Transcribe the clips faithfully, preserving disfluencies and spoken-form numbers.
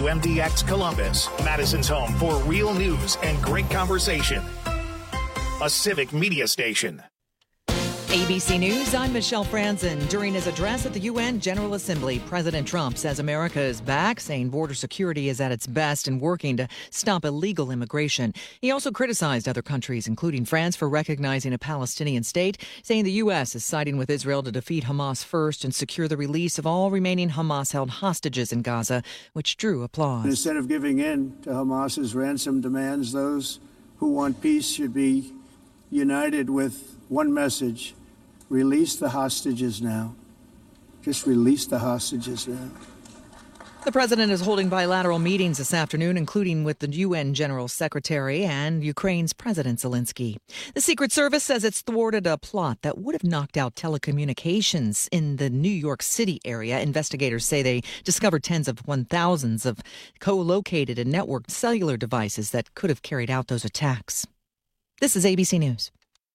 W M D X Columbus, Madison's home for real news and great conversation. A civic media station. A B C News, I'm Michelle Franzen. During his address at the U N General Assembly, President Trump says America is back, saying border security is at its best and working to stop illegal immigration. He also criticized other countries, including France, for recognizing a Palestinian state, saying the U S is siding with Israel to defeat Hamas first and secure the release of all remaining Hamas-held hostages in Gaza, which drew applause. Instead of giving in to Hamas's ransom demands, those who want peace should be united with one message: release the hostages now. Just release the hostages now. The president is holding bilateral meetings this afternoon, including with the U N General Secretary and Ukraine's President Zelensky. The Secret Service says it's thwarted a plot that would have knocked out telecommunications in the New York City area. Investigators say they discovered tens of one thousands of co-located and networked cellular devices that could have carried out those attacks. This is A B C News.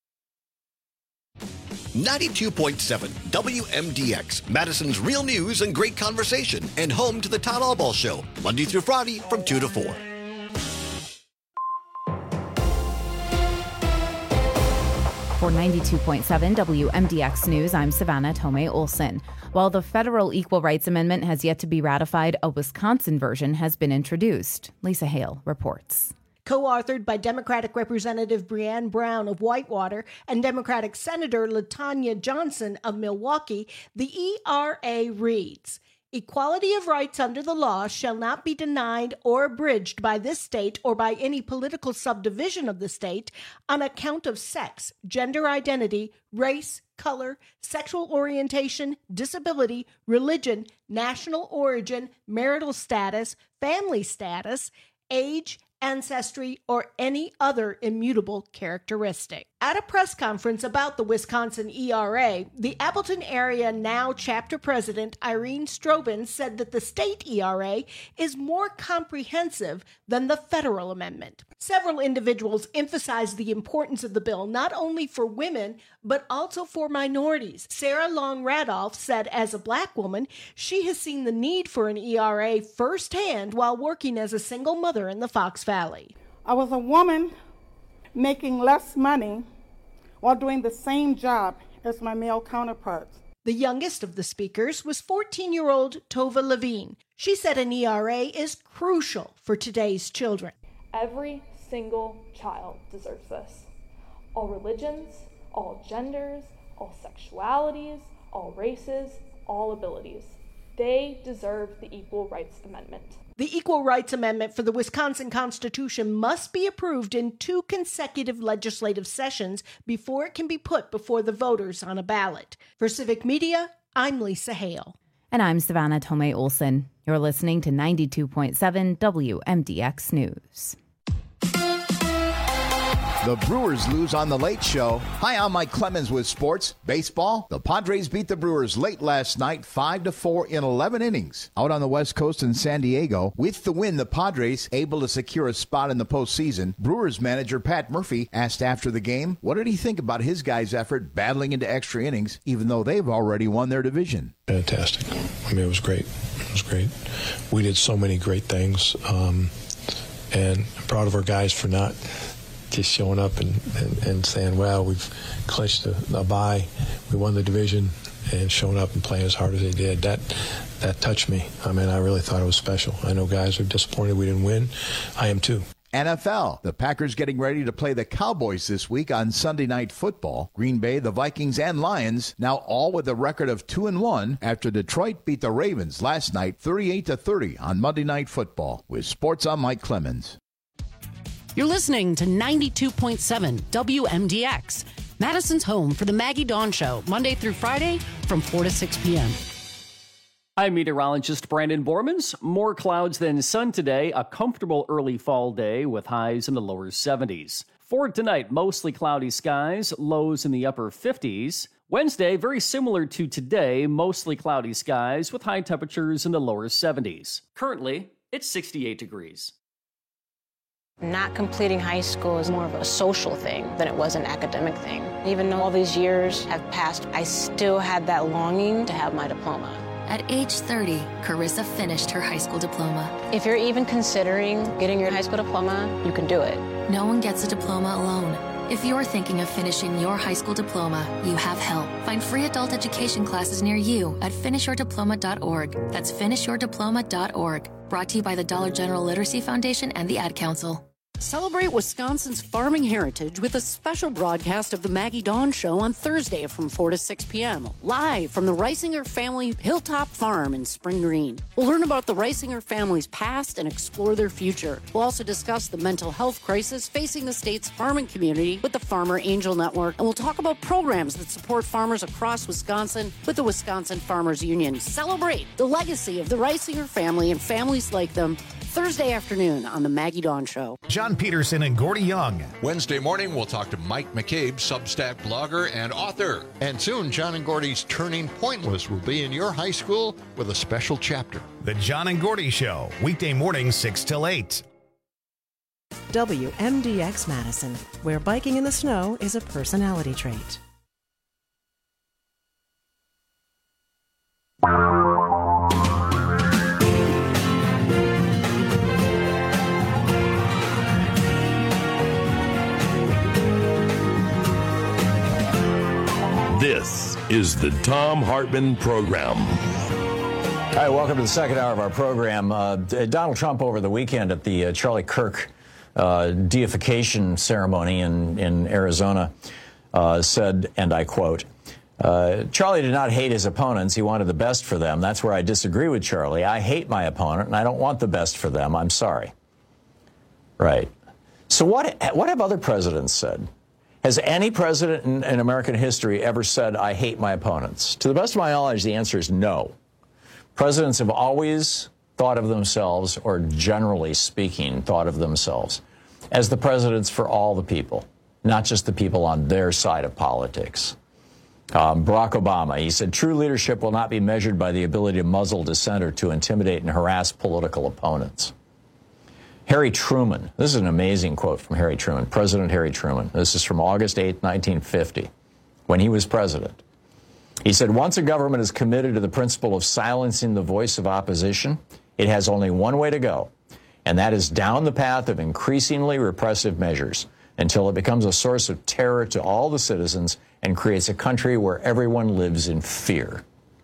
ninety-two point seven W M D X, Madison's real news and great conversation, and home to the Todd Albaugh Show, Monday through Friday from two to four. For ninety-two point seven W M D X News, I'm Savannah Tomei Olson. While the federal Equal Rights Amendment has yet to be ratified, a Wisconsin version has been introduced. Lisa Hale reports. Co-authored by Democratic Representative Breanne Brown of Whitewater and Democratic Senator LaTanya Johnson of Milwaukee, the E R A reads, "Equality of rights under the law shall not be denied or abridged by this state or by any political subdivision of the state on account of sex, gender identity, race, color, sexual orientation, disability, religion, national origin, marital status, family status, age, ancestry, or any other immutable characteristic." At a press conference about the Wisconsin E R A, the Appleton Area Now chapter president Irene Strobin said that the state E R A is more comprehensive than the federal amendment. Several individuals emphasized the importance of the bill not only for women, but also for minorities. Sarah Long Radolph said as a Black woman, she has seen the need for an E R A firsthand while working as a single mother in the Fox Valley. I was a woman making less money while doing the same job as my male counterparts. The youngest of the speakers was fourteen-year-old Tova Levine. She said an E R A is crucial for today's children. Every single child deserves this. All religions, all genders, all sexualities, all races, all abilities. They deserve the Equal Rights Amendment. The Equal Rights Amendment for the Wisconsin Constitution must be approved in two consecutive legislative sessions before it can be put before the voters on a ballot. For Civic Media, I'm Lisa Hale. And I'm Savannah Tomei Olson. You're listening to ninety-two point seven W M D X News. The Brewers lose on The Late Show. Hi, I'm Mike Clemens with sports. Baseball, the Padres beat the Brewers late last night, five to four in eleven innings. Out on the West Coast in San Diego, with the win, the Padres able to secure a spot in the postseason. Brewers manager Pat Murphy asked after the game, what did he think about his guys' effort battling into extra innings, even though they've already won their division? Fantastic. I mean, it was great. It was great. We did so many great things, um, and I'm proud of our guys for not just showing up and, and, and saying, well, we've clinched a, a bye, we won the division, and showing up and playing as hard as they did. That that touched me. I mean, I really thought it was special. I know guys are disappointed we didn't win. I am too. N F L. The Packers getting ready to play the Cowboys this week on Sunday Night Football. Green Bay, the Vikings, and Lions now all with a record of two and one after Detroit beat the Ravens last night thirty-eight to thirty on Monday Night Football. With sports, I'm Mike Clemens. You're listening to ninety-two point seven W M D X, Madison's home for the Maggie Dawn Show, Monday through Friday from four to six p.m. I'm meteorologist Brandon Bormans. More clouds than sun today, a comfortable early fall day with highs in the lower seventies. For tonight, mostly cloudy skies, lows in the upper fifties. Wednesday, very similar to today, mostly cloudy skies with high temperatures in the lower seventies. Currently, it's sixty-eight degrees. Not completing high school is more of a social thing than it was an academic thing. Even though all these years have passed, I still had that longing to have my diploma. At age thirty, Carissa finished her high school diploma. If you're even considering getting your high school diploma, you can do it. No one gets a diploma alone. If you're thinking of finishing your high school diploma, you have help. Find free adult education classes near you at finish your diploma dot org. That's finish your diploma dot org. Brought to you by the Dollar General Literacy Foundation and the Ad Council. Celebrate Wisconsin's farming heritage with a special broadcast of the Maggie Dawn Show on Thursday from four to six p.m. live from the Reisinger family Hilltop Farm in Spring Green. We'll learn about the Reisinger family's past and explore their future. We'll also discuss the mental health crisis facing the state's farming community with the Farmer Angel Network, and we'll talk about programs that support farmers across Wisconsin with the Wisconsin Farmers Union. Celebrate the legacy of the Reisinger family and families like them Thursday afternoon on the Maggie Dawn Show. John Peterson and Gordy Young. Wednesday morning, we'll talk to Mike McCabe, Substack blogger and author. And soon, John and Gordy's Turning Pointless will be in your high school with a special chapter. The John and Gordy Show, weekday mornings six till eight. W M D X Madison, where biking in the snow is a personality trait. This is the Thom Hartmann Program. All right, welcome to the second hour of our program. Uh, Donald Trump over the weekend at the uh, Charlie Kirk uh, deification ceremony in, in Arizona uh, said, and I quote, uh, Charlie did not hate his opponents. He wanted the best for them. That's where I disagree with Charlie. I hate my opponent, and I don't want the best for them. I'm sorry. Right. So what, what have other presidents said? Has any president in, in American history ever said, I hate my opponents? To the best of my knowledge, the answer is no. Presidents have always thought of themselves, or generally speaking, thought of themselves, as the presidents for all the people, not just the people on their side of politics. Um, Barack Obama, he said, true leadership will not be measured by the ability to muzzle dissent or to intimidate and harass political opponents. Harry Truman, this is an amazing quote from Harry Truman, President Harry Truman. This is from August eighth, nineteen fifty, when he was president. He said, once a government is committed to the principle of silencing the voice of opposition, it has only one way to go, and that is down the path of increasingly repressive measures until it becomes a source of terror to all the citizens and creates a country where everyone lives in fear.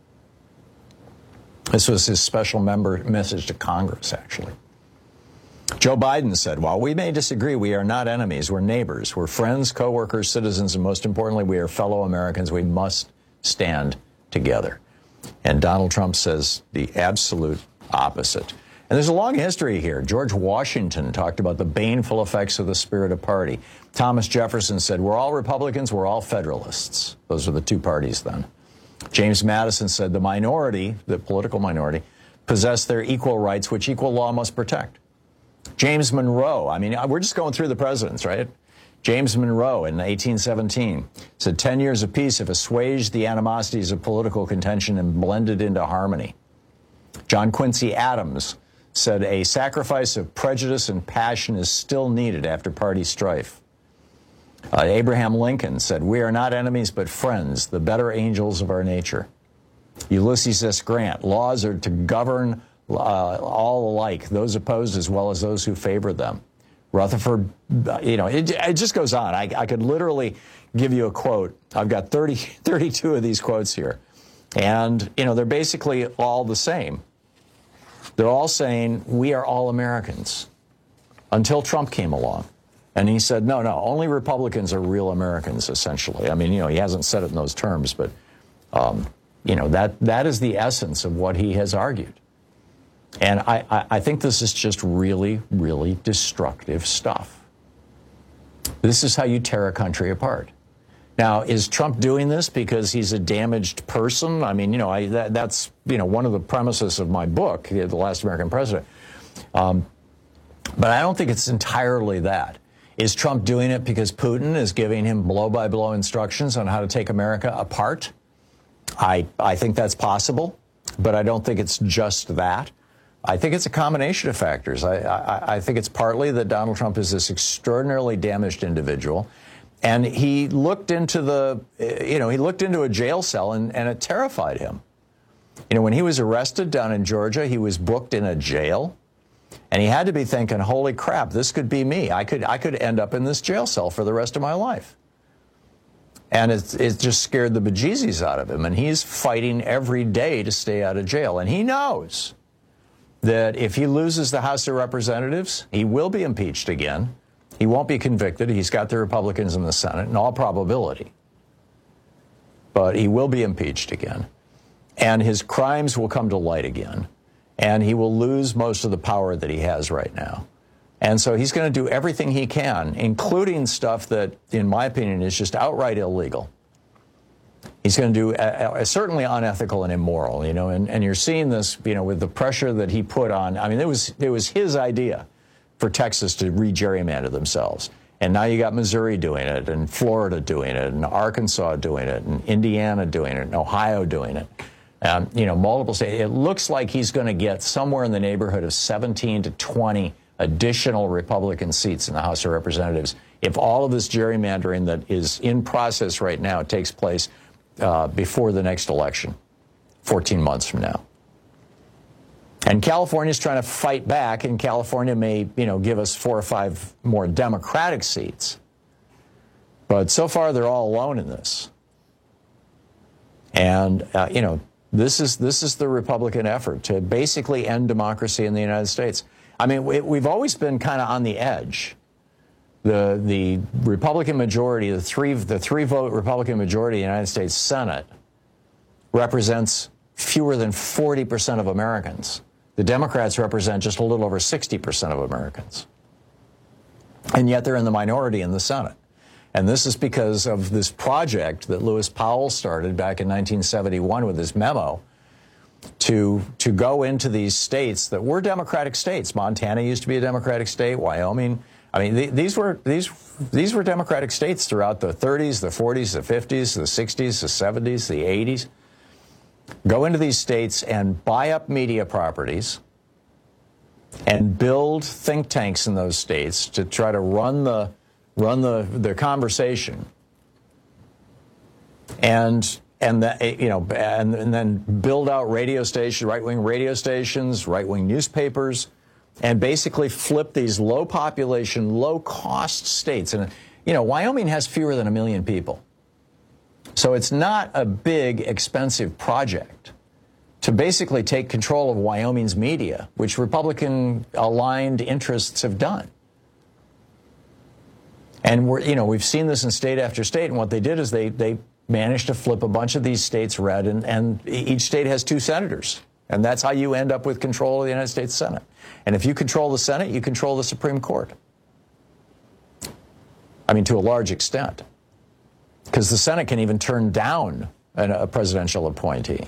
This was his special member message to Congress, actually. Joe Biden said, while we may disagree, we are not enemies. We're neighbors. We're friends, co-workers, citizens, and most importantly, we are fellow Americans. We must stand together. And Donald Trump says the absolute opposite. And there's a long history here. George Washington talked about the baneful effects of the spirit of party. Thomas Jefferson said, we're all Republicans, we're all Federalists. Those were the two parties then. James Madison said the minority, the political minority, possess their equal rights, which equal law must protect. James Monroe, I mean, we're just going through the presidents, right? James Monroe in eighteen seventeen said ten years of peace have assuaged the animosities of political contention and blended into harmony. John Quincy Adams said a sacrifice of prejudice and passion is still needed after party strife. Uh, Abraham Lincoln said, we are not enemies but friends, the better angels of our nature. Ulysses S. Grant, laws are to govern uh, all alike, those opposed as well as those who favor them. Rutherford, you know, it, it just goes on. I, I could literally give you a quote. I've got thirty, thirty-two of these quotes here. And, you know, they're basically all the same. They're all saying, we are all Americans, until Trump came along. And he said, no, no, only Republicans are real Americans, essentially. I mean, you know, he hasn't said it in those terms, but, um, you know, that that is the essence of what he has argued. And I, I, I think this is just really, really destructive stuff. This is how you tear a country apart. Now, is Trump doing this because he's a damaged person? I mean, you know, I, that, that's, you know, one of the premises of my book, The Last American President. Um, but I don't think it's entirely that. Is Trump doing it because Putin is giving him blow-by-blow instructions on how to take America apart? I, I think that's possible, but I don't think it's just that. I think it's a combination of factors. I, I, I think it's partly that Donald Trump is this extraordinarily damaged individual, and he looked into the, you know, he looked into a jail cell, and, and it terrified him. You know, when he was arrested down in Georgia, he was booked in a jail, and he had to be thinking, holy crap, this could be me. I could, I could end up in this jail cell for the rest of my life. And it, it just scared the bejesus out of him, and he's fighting every day to stay out of jail. And he knows that if he loses the House of Representatives, he will be impeached again. He won't be convicted. He's got the Republicans in the Senate, in all probability. But he will be impeached again. And his crimes will come to light again. And he will lose most of the power that he has right now. And so he's going to do everything he can, including stuff that, in my opinion, is just outright illegal. He's going to do uh, uh, certainly unethical and immoral, you know, and, and you're seeing this, you know, with the pressure that he put on. I mean, it was, it was his idea for Texas to re-gerrymander themselves. And now you got Missouri doing it, and Florida doing it, and Arkansas doing it, and Indiana doing it, and Ohio doing it. Um, you know, multiple states. It looks like he's going to get somewhere in the neighborhood of seventeen to twenty additional Republican seats in the House of Representatives if all of this gerrymandering that is in process right now takes place uh, before the next election, fourteen months from now. And California's trying to fight back, and California may, you know, give us four or five more Democratic seats. But so far, they're all alone in this. And, uh, you know, this is this is the Republican effort to basically end democracy in the United States. I mean, we, we've always been kind of on the edge. The the Republican majority, the three the three vote Republican majority in the United States Senate represents fewer than forty percent of Americans. The Democrats represent just a little over sixty percent of Americans. And yet they're in the minority in the Senate. And this is because of this project that Lewis Powell started back in nineteen seventy-one with his memo to to go into these states that were Democratic states. Montana used to be a Democratic state, Wyoming. I mean, th these were these these were Democratic states throughout the thirties, the forties, the fifties, the sixties, the seventies, the eighties. Go into these states and buy up media properties and build think tanks in those states to try to run the run the the conversation. And and that, you know, and, and then build out radio stations, right-wing radio stations, right-wing newspapers, and basically flip these low-population, low-cost states. And, you know, Wyoming has fewer than a million people. So it's not a big, expensive project to basically take control of Wyoming's media, which Republican-aligned interests have done. And, we're, you know, we've seen this in state after state, and what they did is they, they managed to flip a bunch of these states red, and, and each state has two senators. And that's how you end up with control of the United States Senate. And if you control the Senate, you control the Supreme Court. I mean, to a large extent. Because the Senate can even turn down an, a presidential appointee.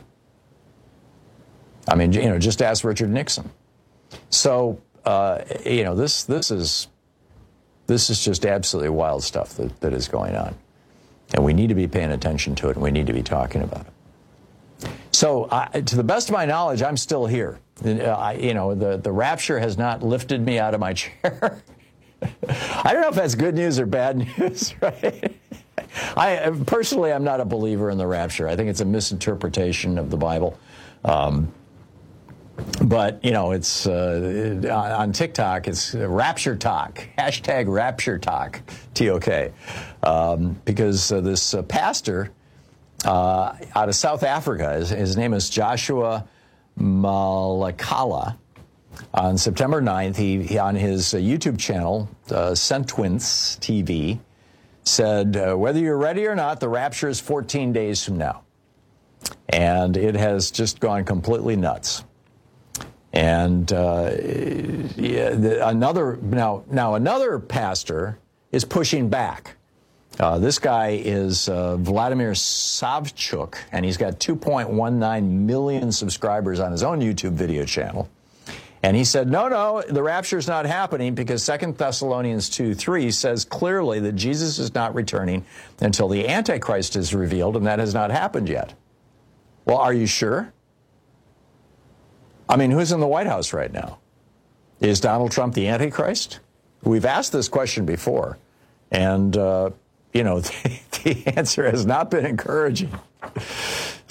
I mean, you know, just ask Richard Nixon. So, uh, you know, this this is this is just absolutely wild stuff that, that is going on. And we need to be paying attention to it, and we need to be talking about it. So, uh, to the best of my knowledge, I'm still here. Uh, I, you know, the, the rapture has not lifted me out of my chair. I don't know if that's good news or bad news, right? I personally, I'm not a believer in the rapture. I think it's a misinterpretation of the Bible. Um, but, you know, it's uh, on TikTok, it's Rapture Talk, hashtag Rapture Talk, T O K. Um, because uh, this uh, pastor uh, out of South Africa, his, his name is Joshua Malakala. On September ninth, he, he on his uh, YouTube channel, uh, Sentwins T V, said, uh, whether you're ready or not, the rapture is fourteen days from now. And it has just gone completely nuts. And uh, yeah, the, another now, now another pastor is pushing back. Uh, this guy is uh, Vladimir Savchuk, and he's got two point one nine million subscribers on his own YouTube video channel. And he said, no, no, the rapture is not happening because Second Thessalonians two three says clearly that Jesus is not returning until the Antichrist is revealed, and that has not happened yet. Well, are you sure? I mean, who's in the White House right now? Is Donald Trump the Antichrist? We've asked this question before, and, uh, you know, the, the answer has not been encouraging.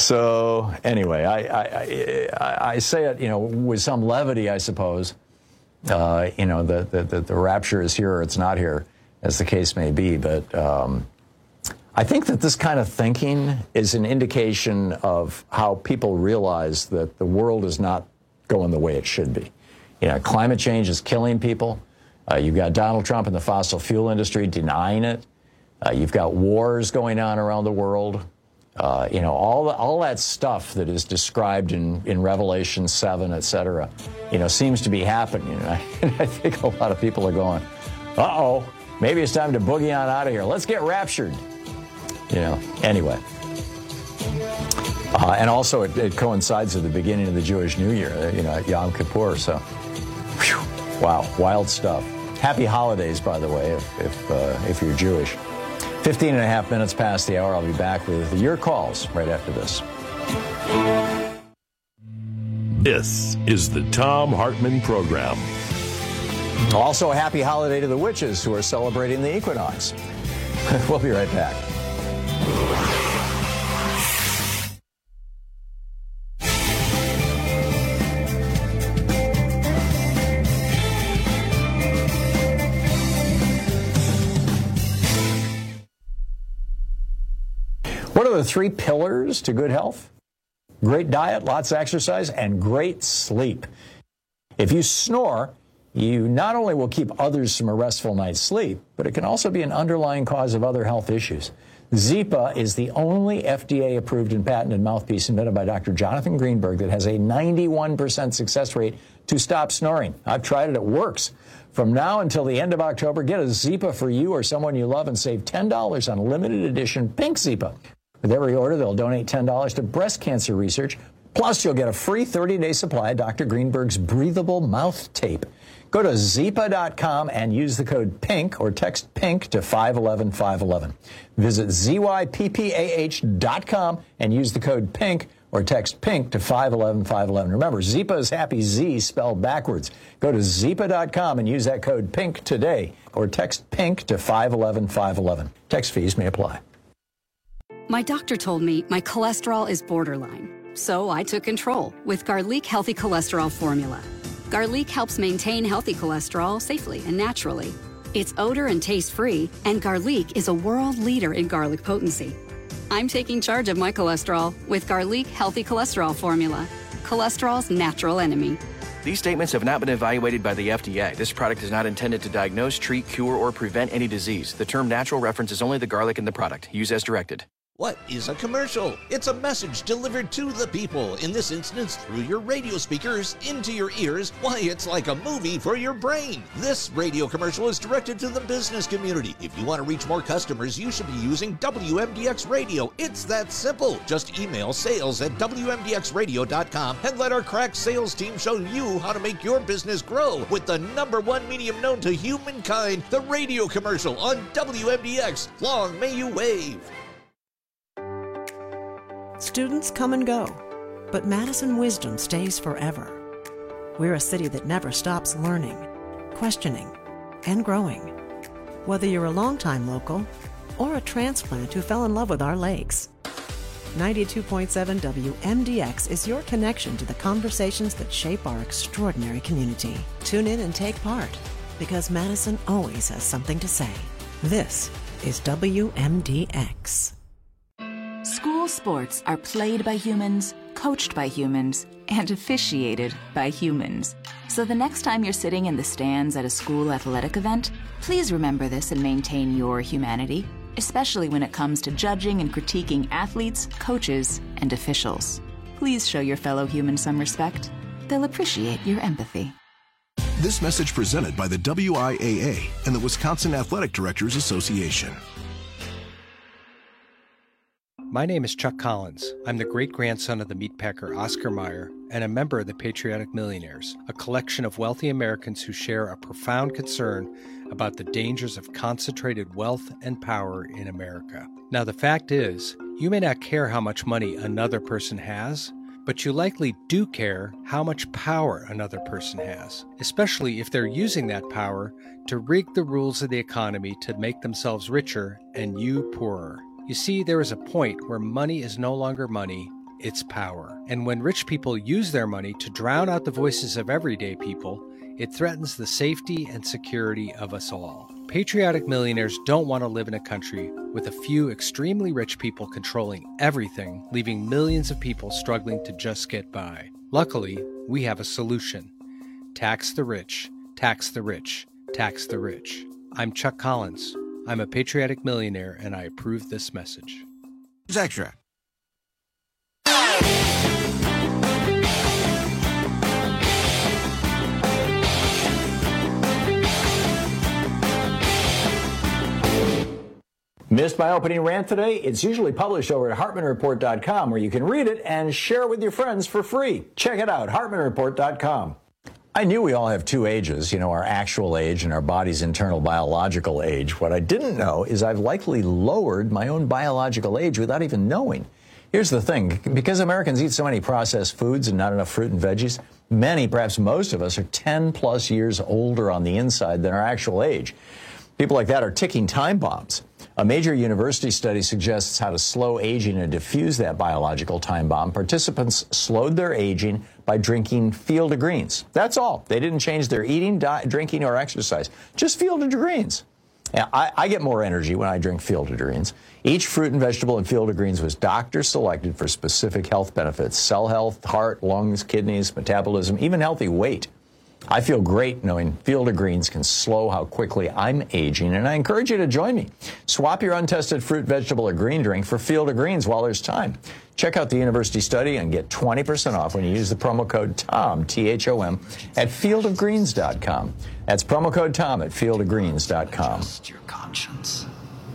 So anyway, I, I, I, I say it, you know, with some levity, I suppose. Uh, you know, the, the, the, the rapture is here or it's not here, as the case may be. But um, I think that this kind of thinking is an indication of how people realize that the world is not going the way it should be. You know, climate change is killing people. Uh, you've got Donald Trump and the fossil fuel industry denying it. Uh, you've got wars going on around the world. Uh, you know, all the, all that stuff that is described in, in Revelation seven, et cetera, you know, seems to be happening. And I, and I think a lot of people are going, uh-oh, maybe it's time to boogie on out of here. Let's get raptured. You know, anyway. Uh, and also it, it coincides with the beginning of the Jewish New Year, you know, Yom Kippur. So, whew, wow, wild stuff. Happy holidays, by the way, if, if, uh, if you're Jewish. fifteen and a half minutes past the hour. I'll be back with your calls right after this. This is the Thom Hartmann Program. Also, a happy holiday to the witches who are celebrating the equinox. We'll be right back. What are the three pillars to good health? Great diet, lots of exercise, and great sleep. If you snore, you not only will keep others from a restful night's sleep, but it can also be an underlying cause of other health issues. Zipa is the only F D A-approved and patented mouthpiece invented by Doctor Jonathan Greenberg that has a ninety-one percent success rate to stop snoring. I've tried it. It works. From now until the end of October, get a Zipa for you or someone you love and save ten dollars on a limited edition Pink Zipa. With every order, they'll donate ten dollars to breast cancer research. Plus, you'll get a free thirty-day supply of Doctor Greenberg's breathable mouth tape. Go to Zipa dot com and use the code PINK or text PINK to five one one five one one. Visit Z Y P P A H dot com and use the code PINK or text PINK to five one one five one one. Remember, Zipa is happy Z spelled backwards. Go to Zipa dot com and use that code PINK today or text PINK to five one one five one one. Text fees may apply. My doctor told me my cholesterol is borderline, so I took control with Garlic Healthy Cholesterol Formula. Garlic helps maintain healthy cholesterol safely and naturally. It's odor and taste-free, and Garlic is a world leader in garlic potency. I'm taking charge of my cholesterol with Garlic Healthy Cholesterol Formula, cholesterol's natural enemy. These statements have not been evaluated by the F D A. This product is not intended to diagnose, treat, cure, or prevent any disease. The term natural references only the garlic in the product. Use as directed. What is a commercial? It's a message delivered to the people, in this instance through your radio speakers, into your ears. Why, it's like a movie for your brain. This radio commercial is directed to the business community. If you want to reach more customers, you should be using W M D X Radio. It's that simple. Just email sales at W M D X radio dot com and let our crack sales team show you how to make your business grow with the number one medium known to humankind, the radio commercial on W M D X. Long may you wave. Students come and go, but Madison wisdom stays forever. We're a city that never stops learning, questioning, and growing. Whether you're a longtime local or a transplant who fell in love with our lakes, ninety-two point seven W M D X is your connection to the conversations that shape our extraordinary community. Tune in and take part, because Madison always has something to say. This is W M D X. School sports are played by humans, coached by humans, and officiated by humans. So the next time you're sitting in the stands at a school athletic event, please remember this and maintain your humanity, especially when it comes to judging and critiquing athletes, coaches, and officials. Please show your fellow humans some respect. They'll appreciate your empathy. This message presented by the W I A A and the Wisconsin Athletic Directors Association. My name is Chuck Collins. I'm the great-grandson of the meatpacker Oscar Mayer and a member of the Patriotic Millionaires, a collection of wealthy Americans who share a profound concern about the dangers of concentrated wealth and power in America. Now, the fact is, you may not care how much money another person has, but you likely do care how much power another person has, especially if they're using that power to rig the rules of the economy to make themselves richer and you poorer. You see, there is a point where money is no longer money its power. And when rich people use their money to drown out the voices of everyday people, it threatens the safety and security of us all. Patriotic millionaires don't want to live in a country with a few extremely rich people controlling everything, leaving millions of people struggling to just get by. Luckily, we have a solution. Tax the rich, tax the rich, tax the rich. I'm Chuck Collins. I'm a patriotic millionaire, and I approve this message. It's extra. Missed my opening rant today? It's usually published over at Hartman Report dot com, where you can read it and share it with your friends for free. Check it out, Hartman Report dot com. I knew we all have two ages, you know, our actual age and our body's internal biological age. What I didn't know is I've likely lowered my own biological age without even knowing. Here's the thing. Because Americans eat so many processed foods and not enough fruit and veggies, many, perhaps most of us, are ten plus years older on the inside than our actual age. People like that are ticking time bombs. A major university study suggests how to slow aging and diffuse that biological time bomb. Participants slowed their aging by drinking Field of Greens. That's all. They didn't change their eating, diet, drinking, or exercise. Just Field of Greens. Now, I, I get more energy when I drink Field of Greens. Each fruit and vegetable in Field of Greens was doctor selected for specific health benefits: cell health, heart, lungs, kidneys, metabolism, even healthy weight. I feel great knowing Field of Greens can slow how quickly I'm aging, and I encourage you to join me. Swap your untested fruit, vegetable, or green drink for Field of Greens while there's time. Check out the university study and get twenty percent off when you use the promo code TOM, T H O M, at field of greens dot com. That's promo code TOM at field of greens dot com. Trust your conscience.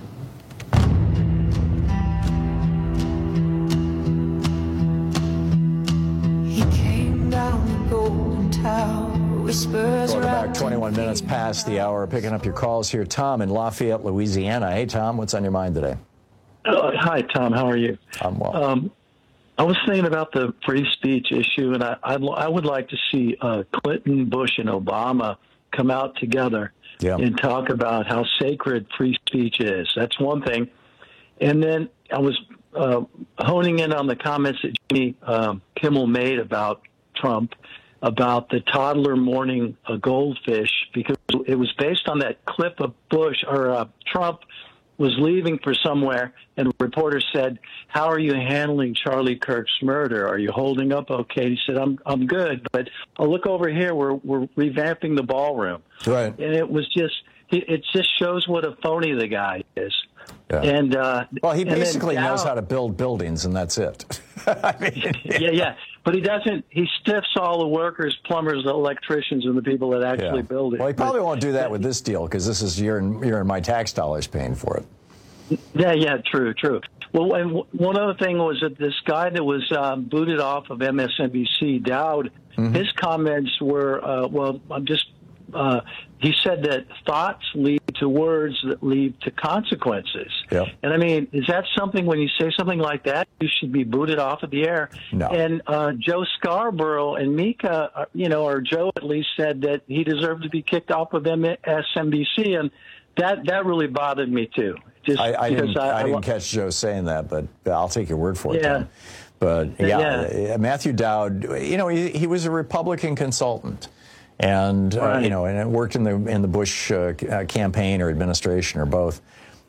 He came down the Golden Tower. Welcome back, twenty-one minutes past the hour. Picking up your calls here. Tom in Lafayette, Louisiana. Hey, Tom, what's on your mind today? Uh, hi, Tom. How are you? I'm well. Um, I was thinking about the free speech issue, and I, I'd, I would like to see uh, Clinton, Bush, and Obama come out together yeah. and talk about how sacred free speech is. That's one thing. And then I was uh, honing in on the comments that Jimmy um, Kimmel made about Trump, about the toddler mourning a goldfish, because it was based on that clip of Bush or uh, Trump was leaving for somewhere, and a reporter said, "How are you handling Charlie Kirk's murder? Are you holding up okay?" He said, "I'm I'm good, but oh, look over here. We're we're revamping the ballroom." Right. And it was just it just shows what a phony the guy is. Yeah. And uh, well, he and then basically now, knows how to build buildings, and that's it. I mean, yeah, yeah. But he doesn't. He stiffs all the workers, plumbers, electricians, and the people that actually yeah. build it. Well, he probably but, won't do that with this deal, because this is you're in, you're in my tax dollars paying for it. Yeah, yeah, true, true. Well, and one other thing was that this guy that was um, booted off of M S N B C, Dowd, mm-hmm. his comments were, uh, well, I'm just. Uh, he said that thoughts lead to words that lead to consequences. Yep. And I mean, is that something, when you say something like that, you should be booted off of the air? No. And uh, Joe Scarborough and Mika, uh, you know, or Joe at least, said that he deserved to be kicked off of M S N B C, and that, that really bothered me too. Just I, I didn't, I, I didn't I, catch Joe saying that, but I'll take your word for it, yeah. Tom. But yeah, yeah, Matthew Dowd, you know, he, he was a Republican consultant. And, uh, right. you know, and it worked in the in the Bush uh, campaign or administration or both.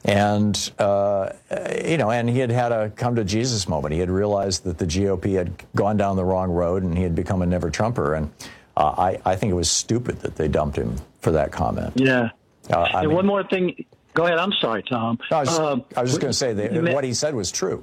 And, uh, you know, and he had had a come to Jesus moment. He had realized that the G O P had gone down the wrong road and he had become a never Trumper. And uh, I, I think it was stupid that they dumped him for that comment. Yeah. Uh, and mean, one more thing. Go ahead. I'm sorry, Tom. No, I was just, um, just going to say that what he said was true.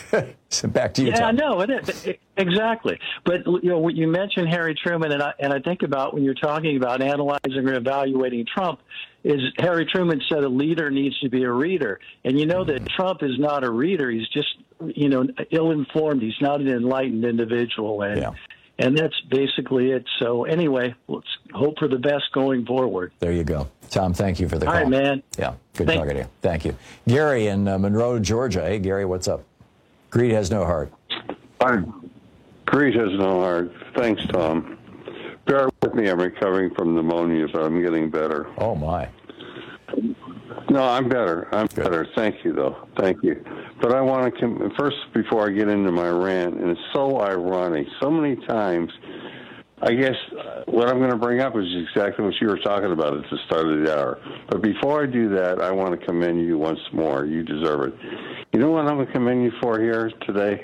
So back to you, yeah, Tom. no, it is. It, exactly. But, you know, you mentioned Harry Truman, and I, and I think about when you're talking about analyzing or evaluating Trump, is Harry Truman said a leader needs to be a reader. And you know that Trump is not a reader. He's just, you know, ill-informed. He's not an enlightened individual. And, yeah. and that's basically it. So anyway, let's hope for the best going forward. There you go. Tom, thank you for the All call. right, man. Yeah, good Thank- talking to you. Thank you. Gary in uh, Monroe, Georgia. Hey, Gary, what's up? Greed has no heart. I, greed has no heart. Thanks, Tom. Bear with me. I'm recovering from pneumonia, but I'm getting better. Oh, my. No, I'm better. I'm Good. better. Thank you, though. Thank you. but I want to com- first before I get into my rant, and it's so ironic. So many times, I guess uh, what I'm going to bring up is exactly what you were talking about at the start of the hour. But before I do that, I want to commend you once more. You deserve it. You know what I'm going to commend you for here today?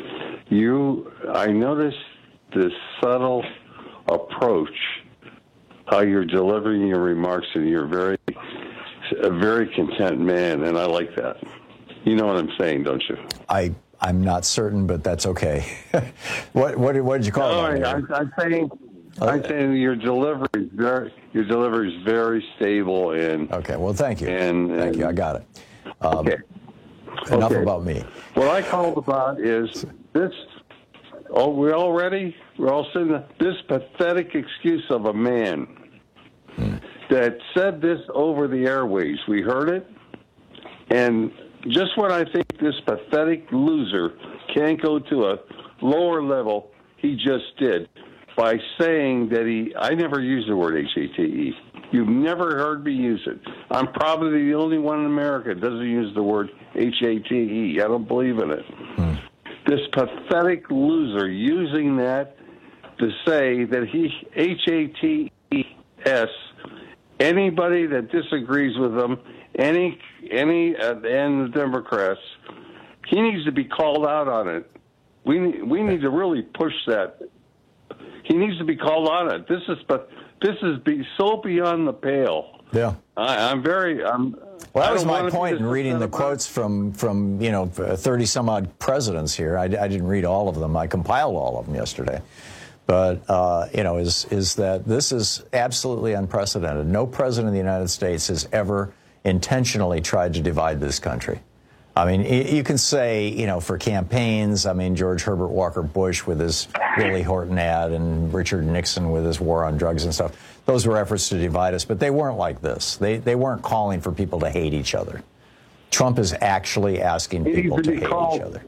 You, I noticed this subtle approach, how you're delivering your remarks, and you're very, a very content man, and I like that. You know what I'm saying, don't you? I, I'm not certain, but that's okay. what, what, what did you call no, it? I'm, I'm saying, okay. I'm saying your delivery is very, your delivery is very stable and. Okay, well, thank you. And, and thank you. I got it. Um, okay. Enough okay. about me. What I called about is this. Oh, we're all ready? We're all sitting there. This pathetic excuse of a man hmm. that said this over the airwaves. We heard it. And just when I think this pathetic loser can't go to a lower level, he just did by saying that he, I never used the word H A T E. You've never heard me use it. I'm probably the only one in America that doesn't use the word H A T E. I don't believe in it. Hmm. This pathetic loser using that to say that he, H A T E S, anybody that disagrees with him, any, any, uh, and the Democrats, he needs to be called out on it. We, we need to really push that. He needs to be called on it. This is, but this is be so beyond the pale. Yeah. I, I'm very, I'm, Well, that was my point in reading the quotes from, from you know, thirty-some-odd presidents here. I, I didn't read all of them. I compiled all of them yesterday. But, uh, you know, is, is that this is absolutely unprecedented. No president of the United States has ever intentionally tried to divide this country. I mean, you can say, you know, for campaigns, I mean, George Herbert Walker Bush with his Willie Horton ad and Richard Nixon with his war on drugs and stuff. Those were efforts to divide us, but they weren't like this. They they weren't calling for people to hate each other. Trump is actually asking people to hate each other.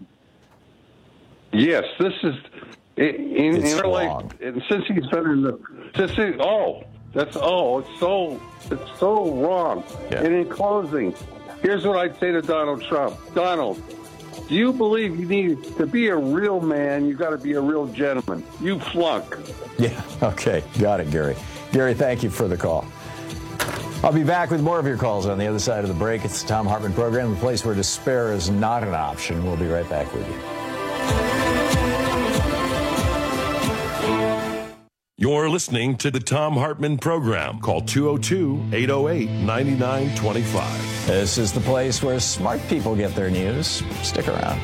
Yes, this is in, it's in wrong. Like, and since he's been in the, since he, oh, that's oh, it's so it's so wrong. Yeah. And in closing, here's what I'd say to Donald Trump. Donald, do you believe you need to be a real man? You got to be a real gentleman. You flunk. Yeah. Okay. Got it, Gary. Gary, thank you for the call. I'll be back with more of your calls on the other side of the break. It's the Thom Hartmann Program, the place where despair is not an option. We'll be right back with you. You're listening to the Thom Hartmann Program. Call two oh two, eight oh eight, nine nine two five. This is the place where smart people get their news. Stick around.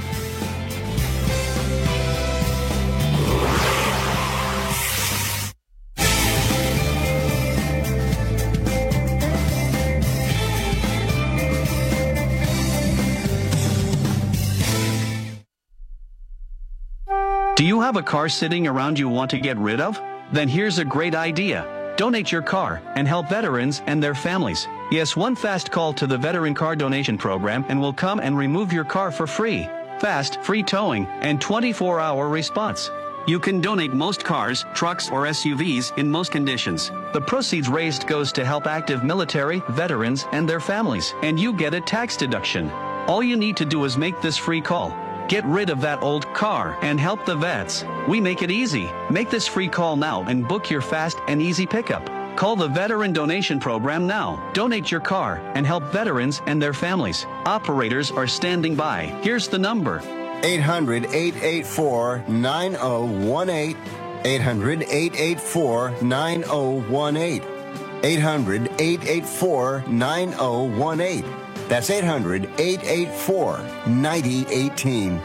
Do you have a car sitting around you want to get rid of? Then here's a great idea. Donate your car and help veterans and their families. Yes, one fast call to the Veteran Car Donation Program and we'll come and remove your car for free. Fast, free towing, and twenty-four hour response. You can donate most cars, trucks, or S U Vs in most conditions. The proceeds raised goes to help active military, veterans, and their families, and you get a tax deduction. All you need to do is make this free call. Get rid of that old car and help the vets. We make it easy. Make this free call now and book your fast and easy pickup. Call the Veteran Donation Program now. Donate your car and help veterans and their families. Operators are standing by. Here's the number. eight hundred, eight eight four, nine oh one eight. eight hundred, eight eight four, nine oh one eight. eight hundred, eight eight four, nine oh one eight. That's eight hundred, eight eight four, nine oh one eight.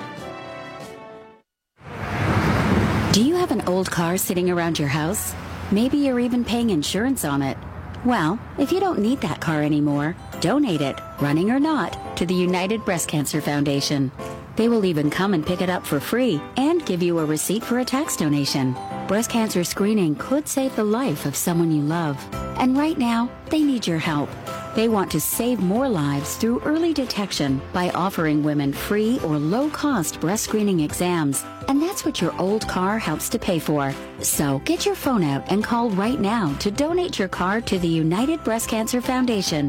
Do you have an old car sitting around your house? Maybe you're even paying insurance on it. Well, if you don't need that car anymore, donate it, running or not, to the United Breast Cancer Foundation. They will even come and pick it up for free and give you a receipt for a tax donation. Breast cancer screening could save the life of someone you love. And right now, they need your help. They want to save more lives through early detection by offering women free or low-cost breast screening exams. And that's what your old car helps to pay for. So get your phone out and call right now to donate your car to the United Breast Cancer Foundation.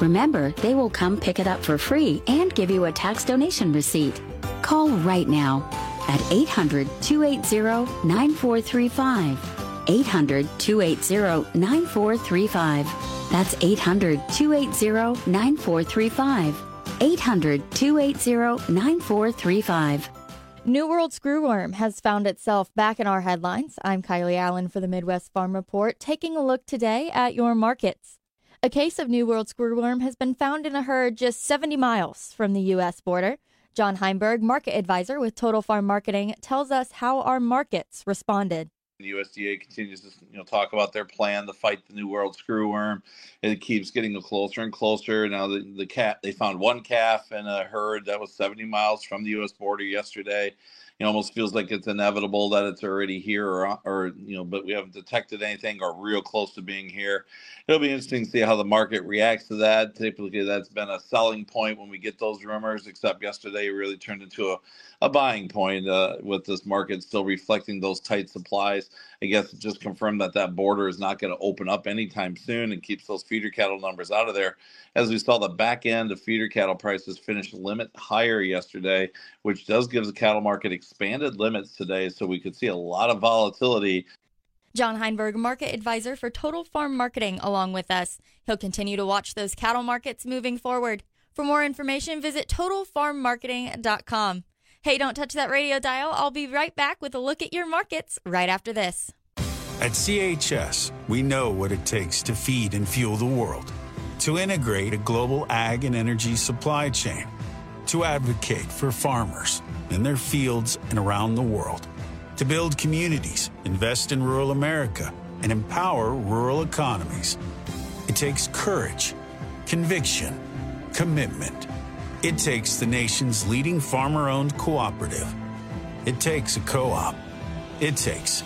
Remember, they will come pick it up for free and give you a tax donation receipt. Call right now at eight hundred, two eight zero, nine four three five. eight hundred, two eight zero, nine four three five. That's eight hundred, two eight zero, nine four three five. eight hundred, two eight zero, nine four three five. New World screwworm has found itself back in our headlines. I'm Kylie Allen for the Midwest Farm Report, taking a look today at your markets. A case of New World screwworm has been found in a herd just seventy miles from the U S border. John Heinberg, market advisor with Total Farm Marketing, tells us how our markets responded. The U S D A continues to you know, talk about their plan to fight the New World screwworm. It keeps getting closer and closer. Now the, the cat, they found one calf in a herd that was seventy miles from the U S border yesterday. It almost feels like it's inevitable that it's already here, or, or you know, but we haven't detected anything or real close to being here. It'll be interesting to see how the market reacts to that. Typically, that's been a selling point when we get those rumors, except yesterday it really turned into a, a buying point uh, with this market still reflecting those tight supplies. I guess it just confirmed that that border is not going to open up anytime soon and keeps those feeder cattle numbers out of there. As we saw, the back end of feeder cattle prices finished limit higher yesterday, which does give the cattle market expanded limits today, so we could see a lot of volatility. John Heinberg, market advisor for Total Farm Marketing, along with us. He'll continue to watch those cattle markets moving forward. For more information, visit total farm marketing dot com. Hey, don't touch that radio dial. I'll be right back with a look at your markets right after this. At C H S, we know what it takes to feed and fuel the world, to integrate a global ag and energy supply chain, to advocate for farmers in their fields and around the world, to build communities, invest in rural America, and empower rural economies. It takes courage, conviction, commitment. It takes the nation's leading farmer-owned cooperative. It takes a co-op. It takes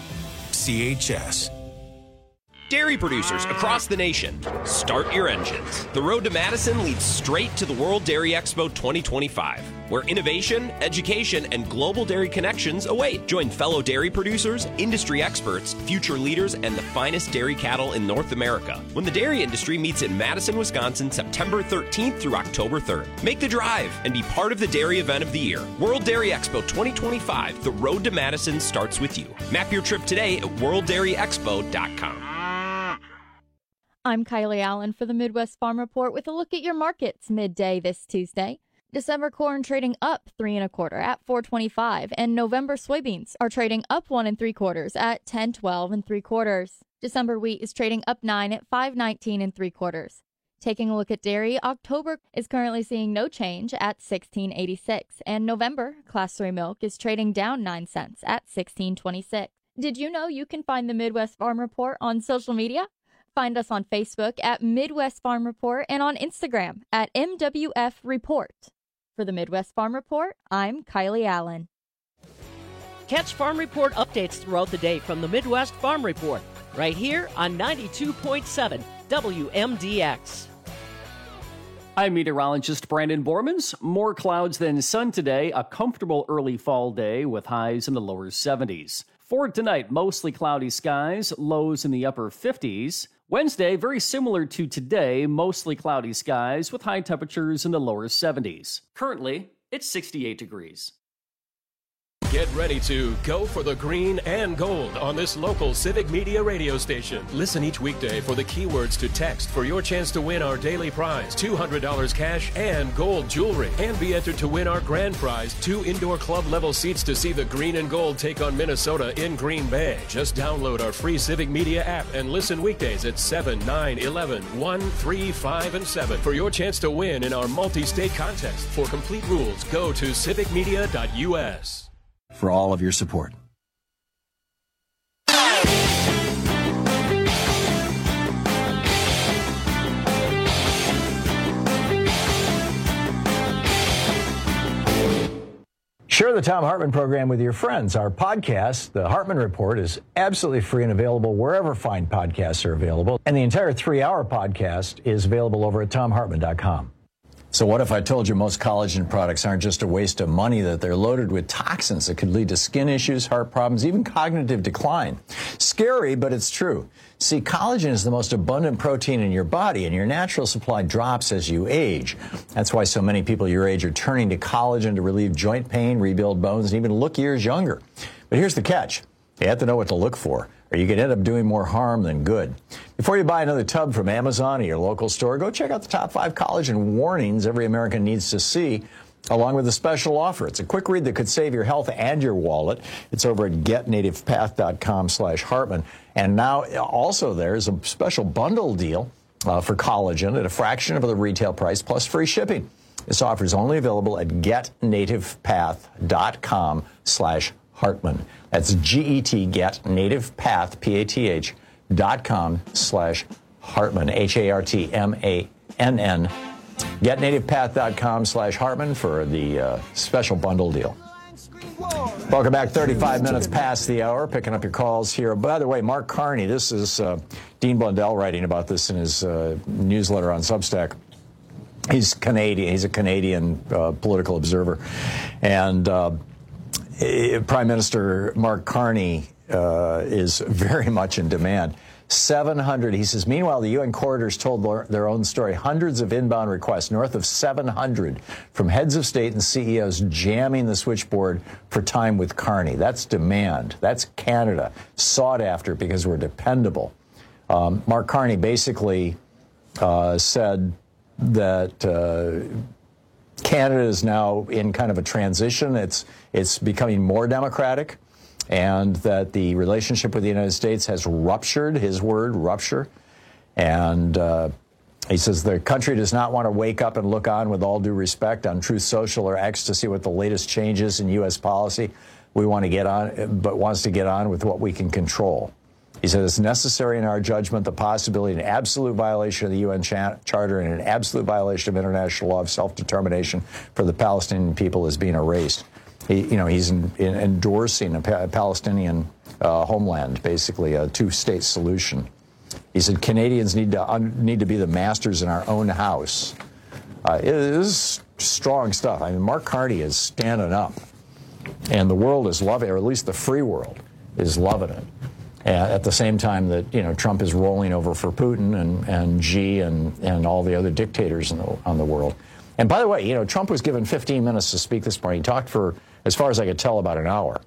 C H S. Dairy producers across the nation, start your engines. The road to Madison leads straight to the World Dairy Expo twenty twenty-five, where innovation, education, and global dairy connections await. Join fellow dairy producers, industry experts, future leaders, and the finest dairy cattle in North America when the dairy industry meets in Madison, Wisconsin, September thirteenth through October third. Make the drive and be part of the dairy event of the year. World Dairy Expo twenty twenty-five, the road to Madison starts with you. Map your trip today at world dairy expo dot com. I'm Kylie Allen for the Midwest Farm Report with a look at your markets midday this Tuesday. December corn trading up three and a quarter at four twenty-five, and November soybeans are trading up one and three quarters at ten twelve and three quarters. December wheat is trading up nine at five nineteen and three quarters. Taking a look at dairy, October is currently seeing no change at sixteen eighty-six, and November Class three milk is trading down nine cents at sixteen twenty-six. Did you know you can find the Midwest Farm Report on social media? Find us on Facebook at Midwest Farm Report and on Instagram at M W F Report. For the Midwest Farm Report, I'm Kylie Allen. Catch Farm Report updates throughout the day from the Midwest Farm Report, right here on ninety-two point seven W M D X. I'm meteorologist Brandon Bormans. More clouds than sun today, a comfortable early fall day with highs in the lower seventies. For tonight, mostly cloudy skies, lows in the upper fifties. Wednesday, very similar to today, mostly cloudy skies with high temperatures in the lower seventies. Currently, it's sixty-eight degrees. Get ready to go for the green and gold on this local Civic Media radio station. Listen each weekday for the keywords to text for your chance to win our daily prize, two hundred dollars cash and gold jewelry. And be entered to win our grand prize, two indoor club level seats to see the green and gold take on Minnesota in Green Bay. Just download our free Civic Media app and listen weekdays at seven, nine, eleven, one, three, five, and seven for your chance to win in our multi-state contest. For complete rules, go to civic media dot U S. For all of your support. Share the Thom Hartmann program with your friends. Our podcast, The Hartmann Report, is absolutely free and available wherever fine podcasts are available. And the entire three-hour podcast is available over at thom hartmann dot com. So what if I told you most collagen products aren't just a waste of money, that they're loaded with toxins that could lead to skin issues, heart problems, even cognitive decline? Scary, but it's true. See, collagen is the most abundant protein in your body, and your natural supply drops as you age. That's why so many people your age are turning to collagen to relieve joint pain, rebuild bones, and even look years younger. But here's the catch. You have to know what to look for, or you could end up doing more harm than good. Before you buy another tub from Amazon or your local store, go check out the top five collagen warnings every American needs to see, along with a special offer. It's a quick read that could save your health and your wallet. It's over at getnativepath.com slash Hartman. And now also there's a special bundle deal uh, for collagen at a fraction of the retail price plus free shipping. This offer is only available at getnativepath.com slash Hartman. That's G-E-T, get, native path, P A T H, dot com slash Hartman, H A R T M A N N. getnativepath.com slash Hartman for the uh, special bundle deal. Welcome back. thirty-five minutes past the hour, picking up your calls here. By the way, Mark Carney, this is uh, Dean Blundell writing about this in his uh, newsletter on Substack. He's Canadian. He's a Canadian uh, political observer. And uh, Prime Minister Mark Carney uh, is very much in demand. seven hundred, he says, meanwhile, the U N corridors told their, their own story. Hundreds of inbound requests, north of seven hundred, from heads of state and C E Os jamming the switchboard for time with Carney. That's demand. That's Canada, sought after because we're dependable. Um, Mark Carney basically uh, said that uh, Canada is now in kind of a transition. It's it's becoming more democratic, and that the relationship with the United States has ruptured, his word, rupture. And uh, he says the country does not want to wake up and look on with all due respect on Truth Social or X to see what the latest changes in U S policy. We want to get on, but wants to get on with what we can control. He said it's necessary in our judgment the possibility of an absolute violation of the U N cha- Charter and an absolute violation of international law of self-determination for the Palestinian people is being erased. He, you know, he's in, in endorsing a, pa- a Palestinian uh, homeland, basically a two-state solution. He said Canadians need to un- need to be the masters in our own house. Uh, it is strong stuff. I mean, Mark Carney is standing up, and the world is loving it, or at least the free world is loving it. And at the same time that, you know, Trump is rolling over for Putin and, and Xi and, and all the other dictators in the, on the world. And by the way, you know, Trump was given fifteen minutes to speak this morning. He talked for, as far as I could tell, about an hour.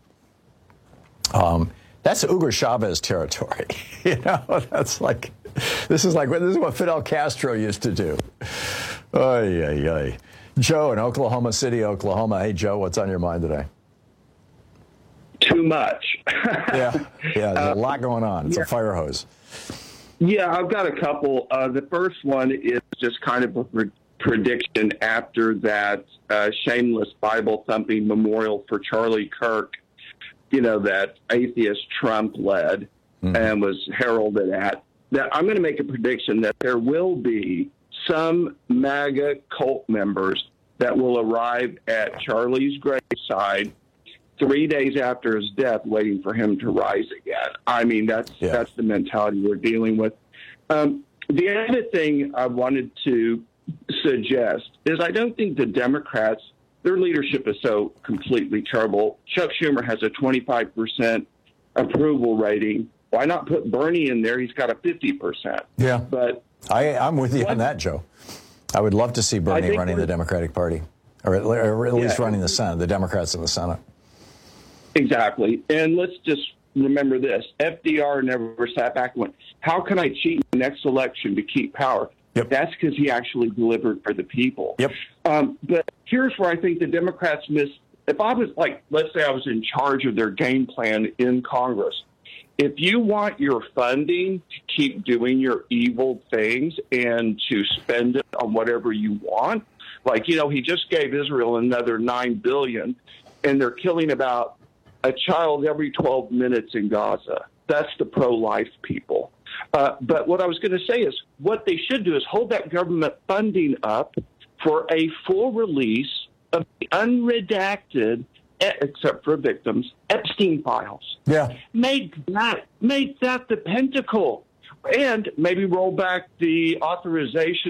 Um, that's Hugo Chavez territory. You know, that's like, this is like, this is what Fidel Castro used to do. Oy, oy, oy. Joe in Oklahoma City, Oklahoma. Hey, Joe, what's on your mind today? Too much. yeah, yeah, there's a lot going on. It's yeah. a fire hose. Yeah, I've got a couple. Uh, the first one is just kind of a pre- prediction after that uh, shameless Bible-thumping memorial for Charlie Kirk, you know, that atheist Trump led mm-hmm. and was heralded at, that I'm going to make a prediction that there will be some MAGA cult members that will arrive at Charlie's graveside three days after his death, waiting for him to rise again. I mean, that's yeah. that's the mentality we're dealing with. Um, the other thing I wanted to suggest is I don't think the Democrats, their leadership is so completely terrible. Chuck Schumer has a twenty-five percent approval rating. Why not put Bernie in there? He's got a fifty percent. Yeah. But I, I'm with you what, on that, Joe. I would love to see Bernie running the Democratic Party, or at, or at least yeah. running the Senate, the Democrats in the Senate. Exactly. And let's just remember this. F D R never sat back and went, how can I cheat in the next election to keep power? Yep. That's because he actually delivered for the people. Yep. Um, but here's where I think the Democrats miss. If I was like, let's say I was in charge of their game plan in Congress, if you want your funding to keep doing your evil things and to spend it on whatever you want, like, you know, he just gave Israel another nine billion dollars and they're killing about a child every twelve minutes in Gaza. That's the pro-life people. Uh, but what I was going to say is what they should do is hold that government funding up for a full release of the unredacted, except for victims, Epstein files. Yeah. Make that, make that the Pentacle. And maybe roll back the authorization of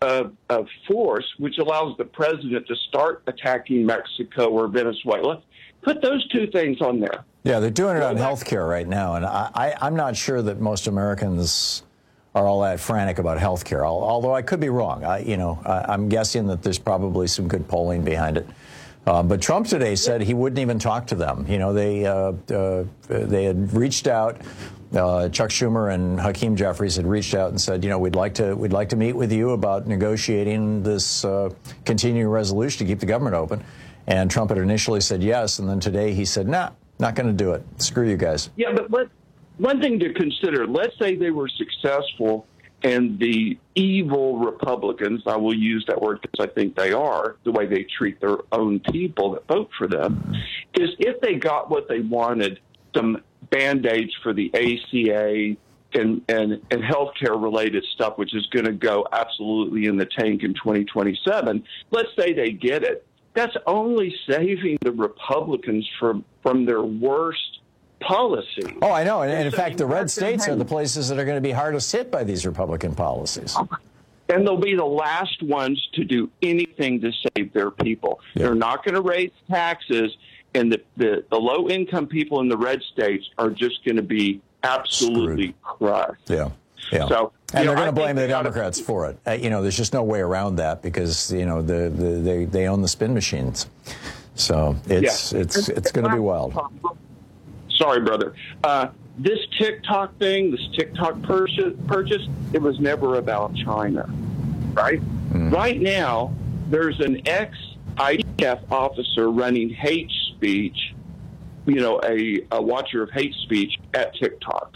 of, of force, which allows the president to start attacking Mexico or Venezuela. Put those two things on there. Yeah, they're doing it on health care right now, and I, I, I'm not sure that most Americans are all that frantic about health care, although I could be wrong. I, you know, I, I'm guessing that there's probably some good polling behind it. Uh, but Trump today said he wouldn't even talk to them. You know, they uh, uh, they had reached out. Uh, Chuck Schumer and Hakeem Jeffries had reached out and said, you know, we'd like to we'd like to meet with you about negotiating this uh, continuing resolution to keep the government open. And Trump had initially said yes, and then today he said, nah, not going to do it. Screw you guys. Yeah, but let, one thing to consider, let's say they were successful and the evil Republicans, I will use that word because I think they are, the way they treat their own people that vote for them, is if they got what they wanted, some Band-Aids for the A C A and, and, and healthcare-related stuff, which is going to go absolutely in the tank in twenty twenty-seven, let's say they get it. That's only saving the Republicans from, from their worst policy. Oh, I know. And, and in fact, the red states are the places that are going to be hardest hit by these Republican policies. And they'll be the last ones to do anything to save their people. Yeah. They're not going to raise taxes, and the, the, the low-income people in the red states are just going to be absolutely Screwed. crushed. Yeah. Yeah. So, and they're know, going to blame the Democrats to... for it. Uh, you know, there's just no way around that because, you know, the, the they, they own the spin machines. So it's yeah. it's it's going to be wild. Sorry, brother. Uh, this TikTok thing, this TikTok purchase, purchase, it was never about China, right? Mm. Right now, there's an ex-I D F officer running hate speech, you know, a, a watcher of hate speech at TikTok,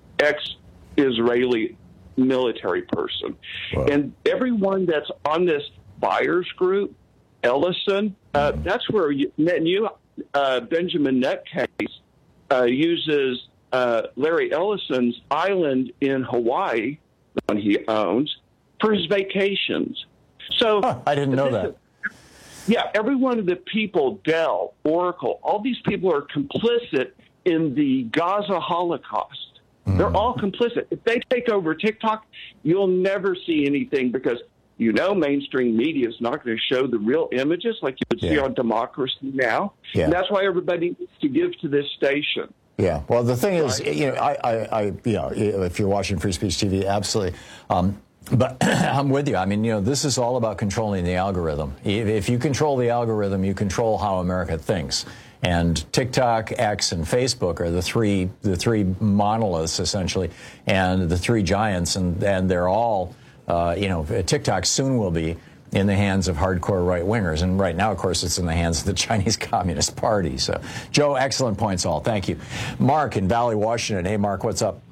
ex-Israeli military person. Wow. And everyone that's on this buyers group, Ellison, uh, mm. that's where you, you uh, Benjamin Nutcase, Uh, uses uh, Larry Ellison's island in Hawaii, the one he owns, for his vacations. So huh, I didn't know that. Is, yeah, every one of the people, Dell, Oracle, all these people are complicit in the Gaza Holocaust. Mm. They're all complicit. If they take over TikTok, you'll never see anything because you know mainstream media is not going to show the real images like you would yeah. see on Democracy Now! Yeah. And that's why everybody needs to give to this station. Yeah. Well, the thing is, right. you know, I, I, I, you know, if you're watching Free Speech T V, absolutely. Um, but I'm with you. I mean, you know, this is all about controlling the algorithm. If you control the algorithm, you control how America thinks. And TikTok, X, and Facebook are the three, the three monoliths essentially, and the three giants, and and they're all. Uh, you know, TikTok soon will be in the hands of hardcore right-wingers. And right now, of course, it's in the hands of the Chinese Communist Party. So, Joe, excellent points all. Thank you. Mark in Valley, Washington. Hey, Mark, what's up?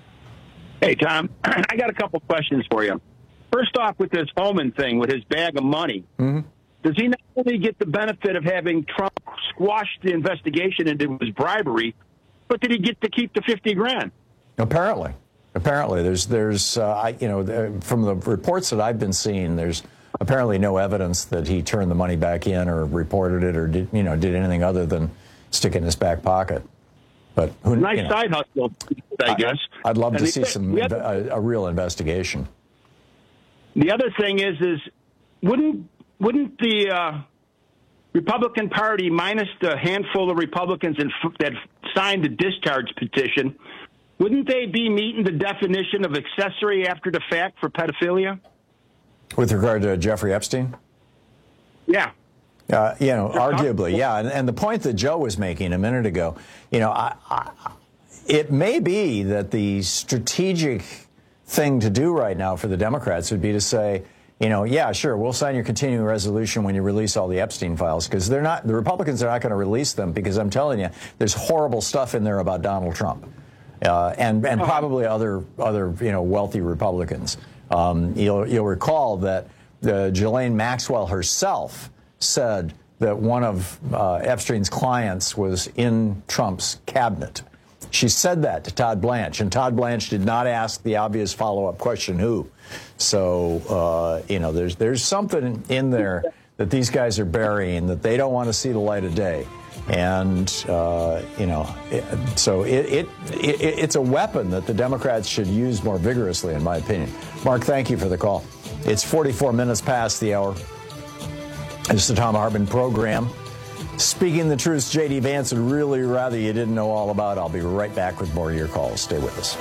Hey, Tom. I got a couple questions for you. First off, with this Homan thing, with his bag of money, mm-hmm. does he not only get the benefit of having Trump squash the investigation into his bribery, but did he get to keep the fifty grand? Apparently. Apparently, there's, there's, uh, I, you know, from the reports that I've been seeing, there's apparently no evidence that he turned the money back in or reported it or did, you know, did anything other than stick it in his back pocket. But who? Nice you know, side hustle, I guess. I, I'd love and to see some other, a, a real investigation. The other thing is, is wouldn't wouldn't the uh, Republican Party, minus the handful of Republicans in, that signed the discharge petition, wouldn't they be meeting the definition of accessory after the fact for pedophilia? With regard to Jeffrey Epstein? Yeah. Uh, you know, arguably, yeah. And, and the point that Joe was making a minute ago, you know, I, I, it may be that the strategic thing to do right now for the Democrats would be to say, you know, yeah, sure, we'll sign your continuing resolution when you release all the Epstein files, because they're not, the Republicans are not going to release them, because I'm telling you, there's horrible stuff in there about Donald Trump. Uh, and and probably other other you know wealthy Republicans. Um, you'll you'll recall that uh, Ghislaine Maxwell herself said that one of uh, Epstein's clients was in Trump's cabinet. She said that to Todd Blanche, and Todd Blanche did not ask the obvious follow-up question, who. So uh, you know there's there's something in there that these guys are burying that they don't want to see the light of day. And, uh, you know, it, so it, it, it it's a weapon that the Democrats should use more vigorously, in my opinion. Mark, thank you for the call. It's forty-four minutes past the hour. It's the Thom Hartmann program. Speaking the truth, J D. Vance would really rather you didn't know all about. I'll be right back with more of your calls. Stay with us.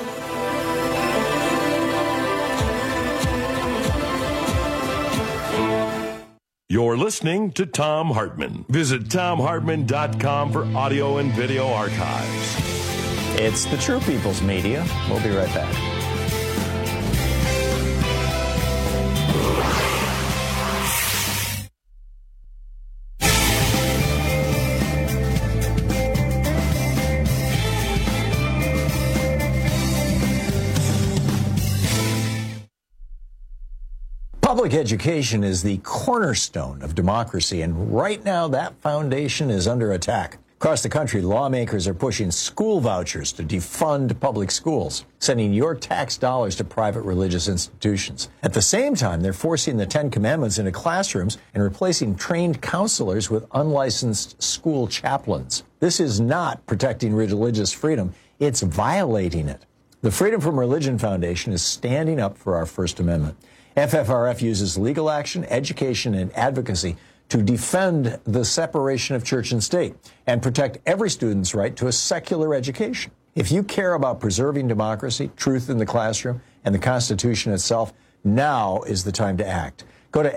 You're listening to Thom Hartmann. Visit Thom Hartmann dot com for audio and video archives. It's the True People's Media. We'll be right back. Public education is the cornerstone of democracy, and right now that foundation is under attack. Across the country, lawmakers are pushing school vouchers to defund public schools, sending your tax dollars to private religious institutions. At the same time, they're forcing the Ten Commandments into classrooms and replacing trained counselors with unlicensed school chaplains. This is not protecting religious freedom, it's violating it. The Freedom from Religion Foundation is standing up for our First Amendment. F F R F uses legal action, education, and advocacy to defend the separation of church and state and protect every student's right to a secular education. If you care about preserving democracy, truth in the classroom, and the Constitution itself, now is the time to act. Go to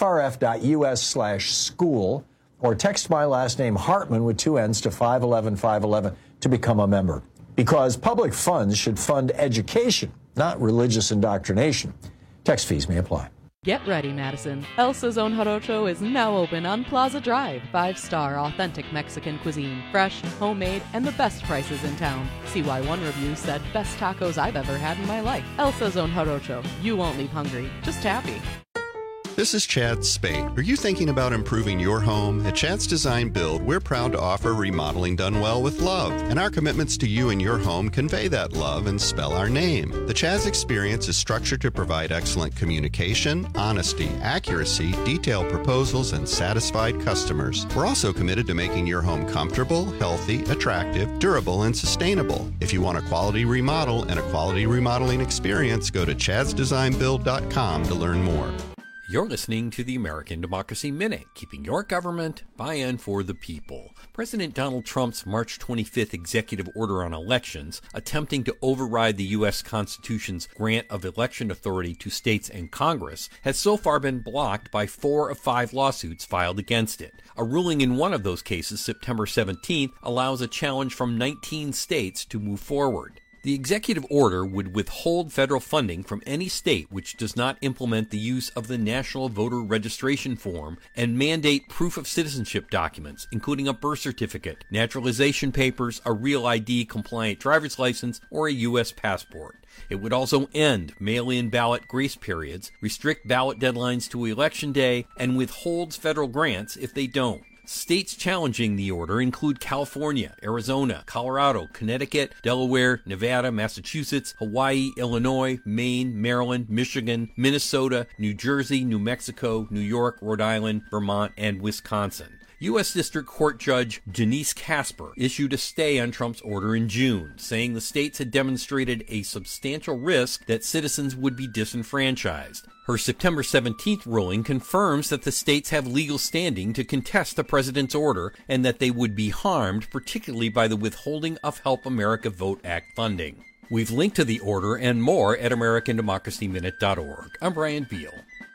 ffrf.us slash school or text my last name Hartmann with two N's to five eleven five eleven to become a member. Because public funds should fund education, not religious indoctrination. Text fees may apply. Get ready, Madison. El Sazon Jarocho is now open on Plaza Drive. Five-star authentic Mexican cuisine. Fresh, homemade, and the best prices in town. C Y one review said, best tacos I've ever had in my life. El Sazon Jarocho. You won't leave hungry, just happy. This is Chad Spate. Are you thinking about improving your home? At Chad's Design Build, we're proud to offer remodeling done well with love. And our commitments to you and your home convey that love and spell our name. The Chad's experience is structured to provide excellent communication, honesty, accuracy, detailed proposals, and satisfied customers. We're also committed to making your home comfortable, healthy, attractive, durable, and sustainable. If you want a quality remodel and a quality remodeling experience, go to chads design build dot com to learn more. You're listening to the American Democracy Minute, keeping your government by and for the people. President Donald Trump's March twenty-fifth executive order on elections, attempting to override the U S Constitution's grant of election authority to states and Congress, has so far been blocked by four of five lawsuits filed against it. A ruling in one of those cases, September seventeenth, allows a challenge from nineteen states to move forward. The executive order would withhold federal funding from any state which does not implement the use of the National Voter Registration Form and mandate proof of citizenship documents, including a birth certificate, naturalization papers, a Real I D-compliant driver's license, or a U S passport. It would also end mail-in ballot grace periods, restrict ballot deadlines to Election Day, and withholds federal grants if they don't. States challenging the order include California, Arizona, Colorado, Connecticut, Delaware, Nevada, Massachusetts, Hawaii, Illinois, Maine, Maryland, Michigan, Minnesota, New Jersey, New Mexico, New York, Rhode Island, Vermont, and Wisconsin. U S District Court Judge Janice Casper issued a stay on Trump's order in June, saying the states had demonstrated a substantial risk that citizens would be disenfranchised. Her September seventeenth ruling confirms that the states have legal standing to contest the president's order and that they would be harmed, particularly by the withholding of Help America Vote Act funding. We've linked to the order and more at American Democracy Minute dot org. I'm Brian Beal.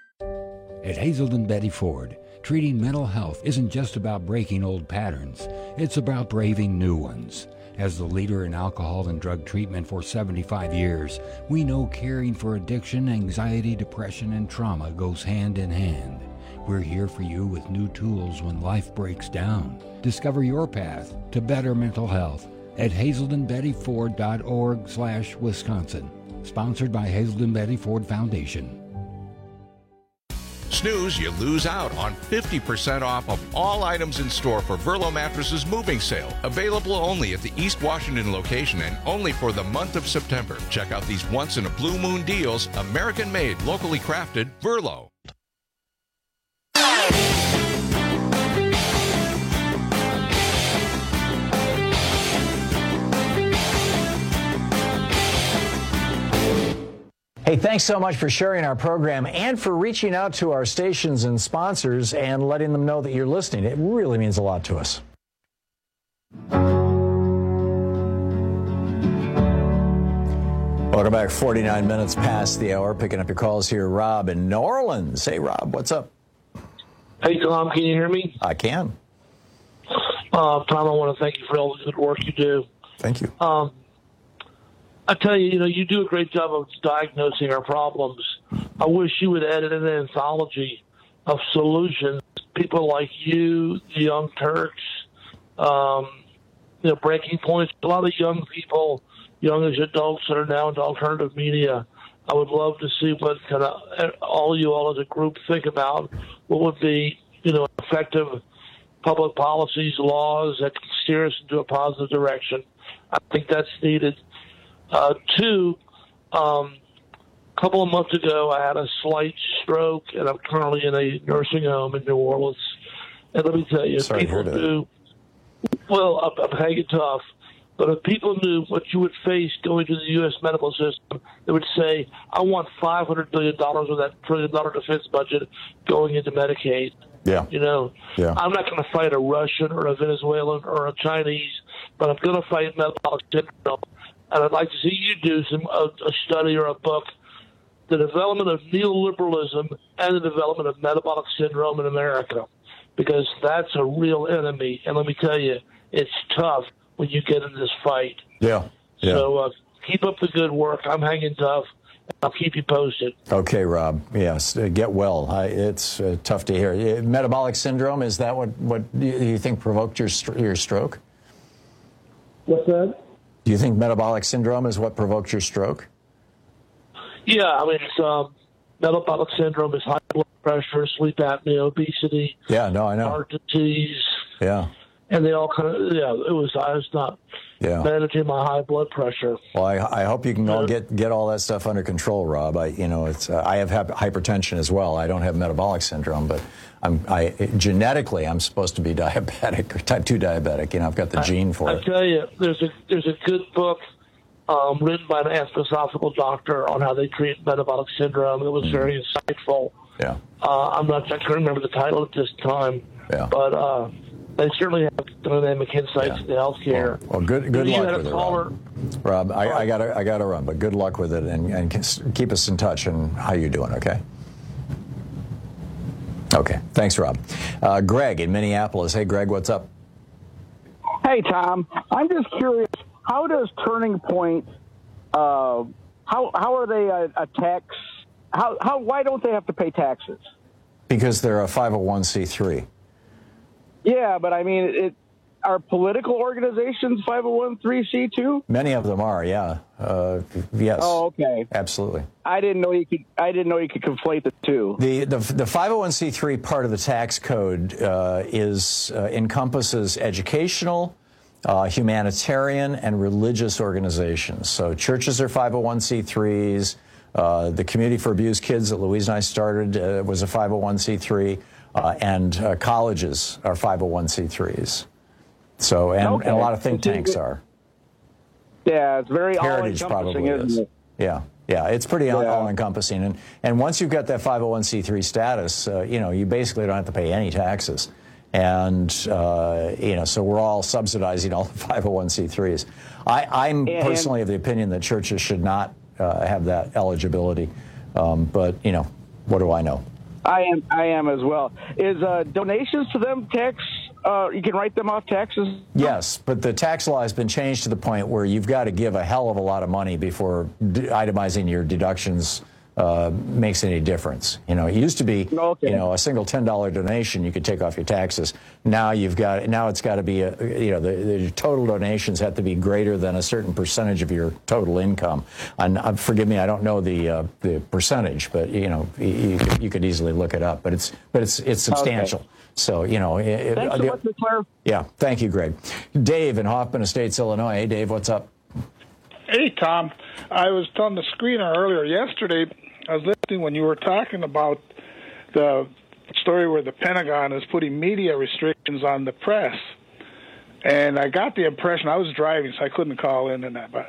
At Hazelden Betty Ford, treating mental health isn't just about breaking old patterns. It's about braving new ones. As the leader in alcohol and drug treatment for seventy-five years, we know caring for addiction, anxiety, depression, and trauma goes hand in hand. We're here for you with new tools when life breaks down. Discover your path to better mental health at hazelden betty ford dot org slash Wisconsin. Sponsored by Hazelden Betty Ford Foundation. Snooze, you lose out on fifty percent off of all items in store for Verlo Mattresses moving sale. Available only at the East Washington location and only for the month of September. Check out these once-in-a-blue-moon deals. American-made, locally crafted, Verlo. Hey, thanks so much for sharing our program and for reaching out to our stations and sponsors and letting them know that you're listening. It really means a lot to us. Welcome back. forty-nine minutes past the hour. Picking up your calls here. Rob in New Orleans. Hey, Rob, what's up? Hey, Tom, can you hear me? I can. Uh, Tom, I want to thank you for all the good work you do. Thank you. Um, I tell you, you know, you do a great job of diagnosing our problems. I wish you would edit an anthology of solutions. People like you, the Young Turks, um, you know, Breaking Points, a lot of young people, young as adults that are now into alternative media. I would love to see what kind of all you all as a group think about what would be, you know, effective public policies, laws that can steer us into a positive direction. I think that's needed. Uh, two, um, a couple of months ago, I had a slight stroke, and I'm currently in a nursing home in New Orleans. And let me tell you, Sorry people to hear knew, well, I'm, I'm hanging tough, but if people knew what you would face going to the U S medical system, they would say, I want five hundred billion dollars of that trillion dollar defense budget going into Medicaid. Yeah. You know, yeah. I'm not going to fight a Russian or a Venezuelan or a Chinese, but I'm going to fight metabolic syndrome. And I'd like to see you do some a, a study or a book, the development of neoliberalism and the development of metabolic syndrome in America, because that's a real enemy. And let me tell you, it's tough when you get in this fight. Yeah. yeah. So uh, keep up the good work. I'm hanging tough. I'll keep you posted. Okay, Rob. Yes, uh, get well. I, it's uh, tough to hear. Uh, metabolic syndrome, is that what, what you think provoked your your stroke? What's that? Do you think metabolic syndrome is what provoked your stroke? Yeah, I mean, it's, um, metabolic syndrome is high blood pressure, sleep apnea, obesity. Yeah, no, I know. Heart disease. Yeah. And they all kind of, yeah, it was, I was not yeah. managing my high blood pressure. Well, I, I hope you can all get, get all that stuff under control, Rob. I, you know, it's, uh, I have hypertension as well. I don't have metabolic syndrome, but I'm, I, genetically, I'm supposed to be diabetic, or type two diabetic. You know, I've got the I, gene for I it. I tell you, there's a, there's a good book um, written by an anthroposophical doctor on how they treat metabolic syndrome. It was mm. very insightful. Yeah. Uh, I'm not, I can't remember the title at this time. Yeah. But, uh, they certainly have dynamic insights yeah. into healthcare. Well, well good good you luck had with a it, caller. Rob. Rob, I, I gotta I gotta run, but good luck with it, and, and keep us in touch on how you're doing. Okay. Okay. Thanks, Rob. Uh, Greg in Minneapolis. Hey, Greg, what's up? Hey, Tom. I'm just curious. How does Turning Point? Uh, how how are they a, a tax? How how why don't they have to pay taxes? Because they're a five oh one c three. Yeah, but I mean, it, are political organizations five oh one c too? Many of them are, yeah. Uh, yes. Oh, okay. Absolutely. I didn't know you could. I didn't know you could conflate the two. The the, the five oh one c three part of the tax code uh, is uh, encompasses educational, uh, humanitarian, and religious organizations. So churches are five oh one c threes. Uh, the Community for Abused Kids that Louise and I started uh, was a five oh one c three. Uh, and uh, colleges are five oh one c threes. So, and, okay. and a lot of think tanks are. Yeah, it's very Heritage all-encompassing, probably isn't is. it? Yeah, yeah, it's pretty Yeah. all-encompassing. And, and once you've got that five oh one c three status, uh, you know, you basically don't have to pay any taxes. And, uh, you know, so we're all subsidizing all the five oh one c threes. I, I'm And- personally of the opinion that churches should not uh, have that eligibility. Um, but, you know, what do I know? I am. I am as well. Is uh, donations to them tax? Uh, you can write them off taxes. Yes, but the tax law has been changed to the point where you've got to give a hell of a lot of money before d- itemizing your deductions uh, makes any difference. You know, it used to be, Okay. you know, a single ten dollar donation you could take off your taxes. Now you've got, now it's got to be, a, you know, the, the total donations have to be greater than a certain percentage of your total income. And uh, forgive me, I don't know the uh, the percentage, but you know, you, you, could, you could easily look it up. But it's but it's it's substantial. Okay. So you know, it, Thanks so the, much for clarifying. yeah. Thank you, Greg. Dave in Hoffman Estates, Illinois. Hey, Dave, what's up? Hey, Tom. I was on the screener earlier yesterday. I was listening when you were talking about the story where the Pentagon is putting media restrictions on the press. And I got the impression, I was driving, so I couldn't call in and that, but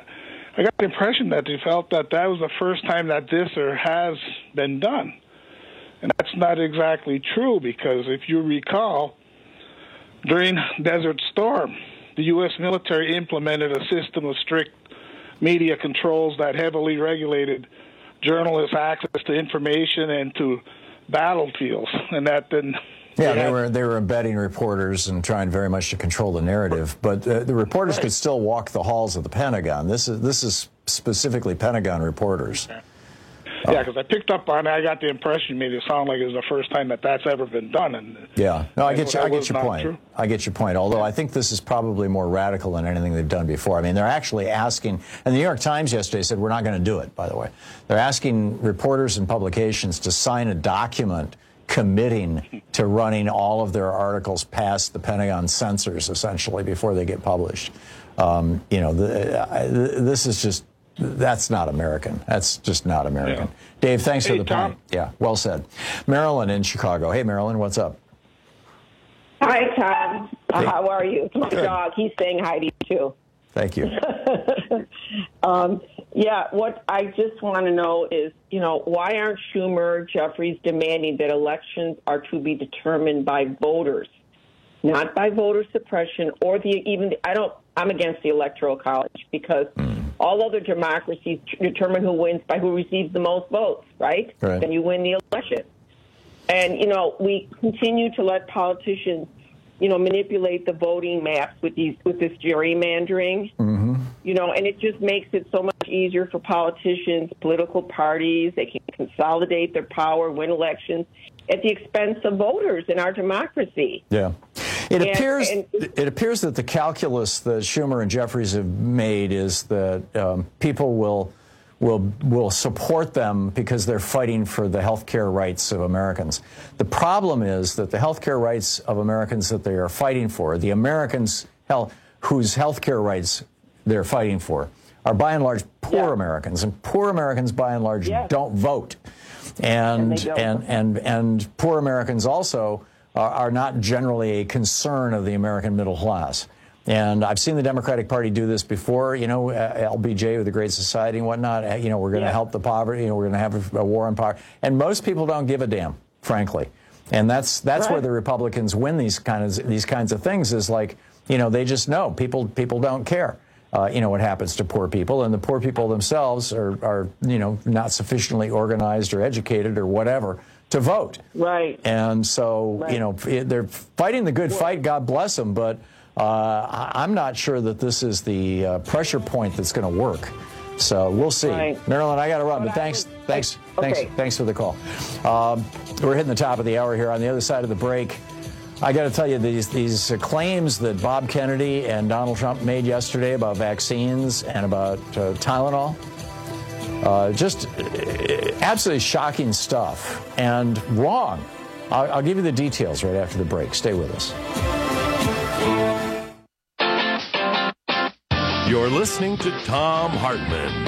I got the impression that they felt that that was the first time that this or has been done. And that's not exactly true, because if you recall, during Desert Storm, the U S military implemented a system of strict media controls that heavily regulated journalists' access to information and to battlefields, and that then... Yeah, they were they were embedding reporters and trying very much to control the narrative, but uh, the reporters right. could still walk the halls of the Pentagon. This is this is specifically Pentagon reporters. Okay. Yeah, because I picked up on it. I got the impression, made it sound like it was the first time that that's ever been done. And yeah, no, I get you. I get your point. True. I get your point. Although I think this is probably more radical than anything they've done before. I mean, they're actually asking, and the New York Times yesterday said we're not going to do it. By the way, they're asking reporters and publications to sign a document committing to running all of their articles past the Pentagon censors, essentially, before they get published. Um, you know, the, uh, this is just. That's not American. That's just not American. Yeah. Dave, thanks hey, for the Tom. point. Yeah, well said. Marilyn in Chicago. Hey, Marilyn, what's up? Hi, Tom. Hey. How are you? It's my Good. dog. He's saying hi to you, too. Thank you. um, yeah, what I just want to know is, you know, why aren't Schumer, Jeffries demanding that elections are to be determined by voters, not by voter suppression or the even, I don't, I'm against the Electoral College because mm. all other democracies determine who wins by who receives the most votes, right? right? Then you win the election. And, you know, we continue to let politicians, you know, manipulate the voting maps with these with this gerrymandering, mm-hmm. you know, and it just makes it so much easier for politicians, political parties. They can consolidate their power, win elections at the expense of voters in our democracy. Yeah. It and, appears and, it appears that the calculus that Schumer and Jeffries have made is that um, people will will will support them because they're fighting for the health care rights of Americans. The problem is that the health care rights of Americans that they are fighting for, the Americans health, whose health care rights they're fighting for, are by and large poor yeah. Americans, and poor Americans by and large yes. don't vote, and and, and and and poor Americans also are, are not generally a concern of the American middle class. And I've seen the Democratic Party do this before, you know, uh, L B J with the Great Society and whatnot. Uh, you know, we're going to yeah. help the poverty, you know, we're going to have a, a war on poverty. And most people don't give a damn, frankly. And that's that's right. where the Republicans win these kinds of, these kinds of things is like, you know, they just know people people don't care, uh, you know, what happens to poor people. And the poor people themselves are, are, you know, not sufficiently organized or educated or whatever to vote. Right. And so, right. you know, they're fighting the good fight, God bless them, but Uh, I'm not sure that this is the uh, pressure point that's going to work. So we'll see. Right. Marilyn, I got to run, but thanks, thanks, okay. thanks, thanks for the call. Um, we're hitting the top of the hour here. On the other side of the break, I got to tell you these these claims that Bob Kennedy and Donald Trump made yesterday about vaccines and about uh, Tylenol. Uh, just absolutely shocking stuff and wrong. I'll, I'll give you the details right after the break. Stay with us. You're listening to Thom Hartmann.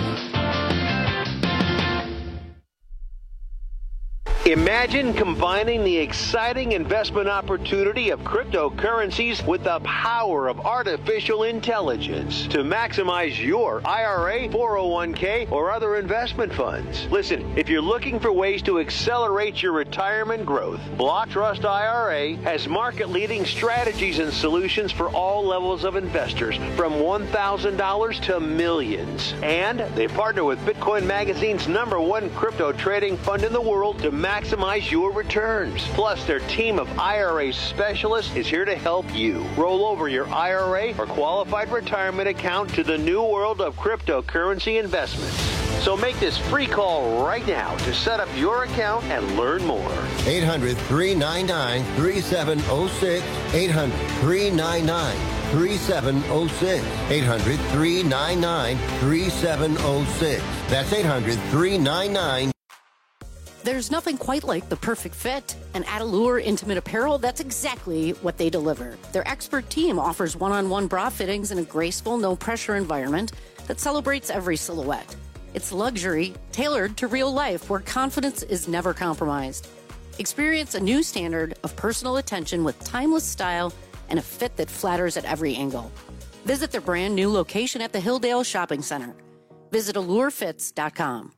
Imagine combining the exciting investment opportunity of cryptocurrencies with the power of artificial intelligence to maximize your I R A, four oh one k, or other investment funds. Listen, if you're looking for ways to accelerate your retirement growth, Block Trust I R A has market-leading strategies and solutions for all levels of investors, from one thousand dollars to millions. And they partner with Bitcoin Magazine's number one crypto trading fund in the world to maximize Maximize your returns. Plus, their team of I R A specialists is here to help you roll over your I R A or qualified retirement account to the new world of cryptocurrency investments. So make this free call right now to set up your account and learn more. eight hundred, three nine nine, three seven zero six. eight hundred, three nine nine, three seven zero six. eight hundred, three nine nine, three seven zero six. That's eight hundred, three nine nine. There's nothing quite like the perfect fit. And at Allure Intimate Apparel, that's exactly what they deliver. Their expert team offers one-on-one bra fittings in a graceful, no-pressure environment that celebrates every silhouette. It's luxury tailored to real life where confidence is never compromised. Experience a new standard of personal attention with timeless style and a fit that flatters at every angle. Visit their brand new location at the Hilldale Shopping Center. Visit allure fits dot com.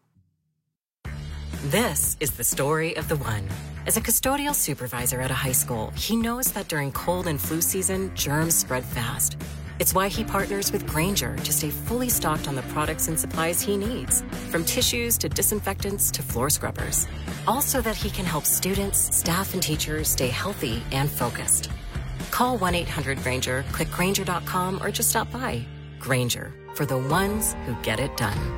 This is the story of the one. As a custodial supervisor at a high school, he knows that during cold and flu season, germs spread fast. It's why he partners with Grainger to stay fully stocked on the products and supplies he needs, from tissues to disinfectants to floor scrubbers. All so that he can help students, staff, and teachers stay healthy and focused. Call one eight hundred Grainger, click Grainger dot com, or just stop by. Grainger, for the ones who get it done.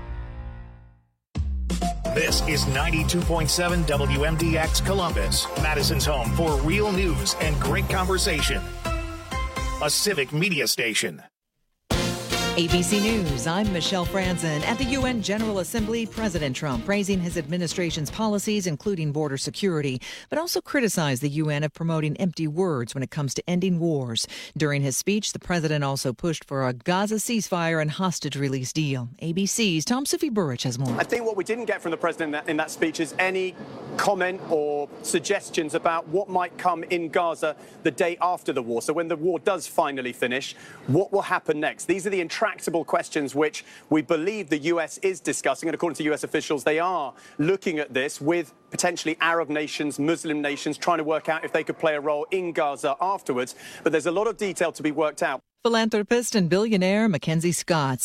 This is ninety-two point seven W M D X Columbus, Madison's home for real news and great conversation. A civic media station. A B C News, I'm Michelle Franzen. At the U N General Assembly, President Trump praising his administration's policies, including border security, but also criticized the U N of promoting empty words when it comes to ending wars. During his speech, the president also pushed for a Gaza ceasefire and hostage release deal. A B C's Tom Sufi-Burrich has more. I think what we didn't get from the president in that, in that speech is any comment or suggestions about what might come in Gaza the day after the war. So when the war does finally finish, what will happen next? These are the intractable questions which we believe the U S is discussing, and according to U S officials, they are looking at this with potentially Arab nations, Muslim nations, trying to work out if they could play a role in Gaza afterwards. But there's a lot of detail to be worked out. Philanthropist and billionaire Mackenzie Scott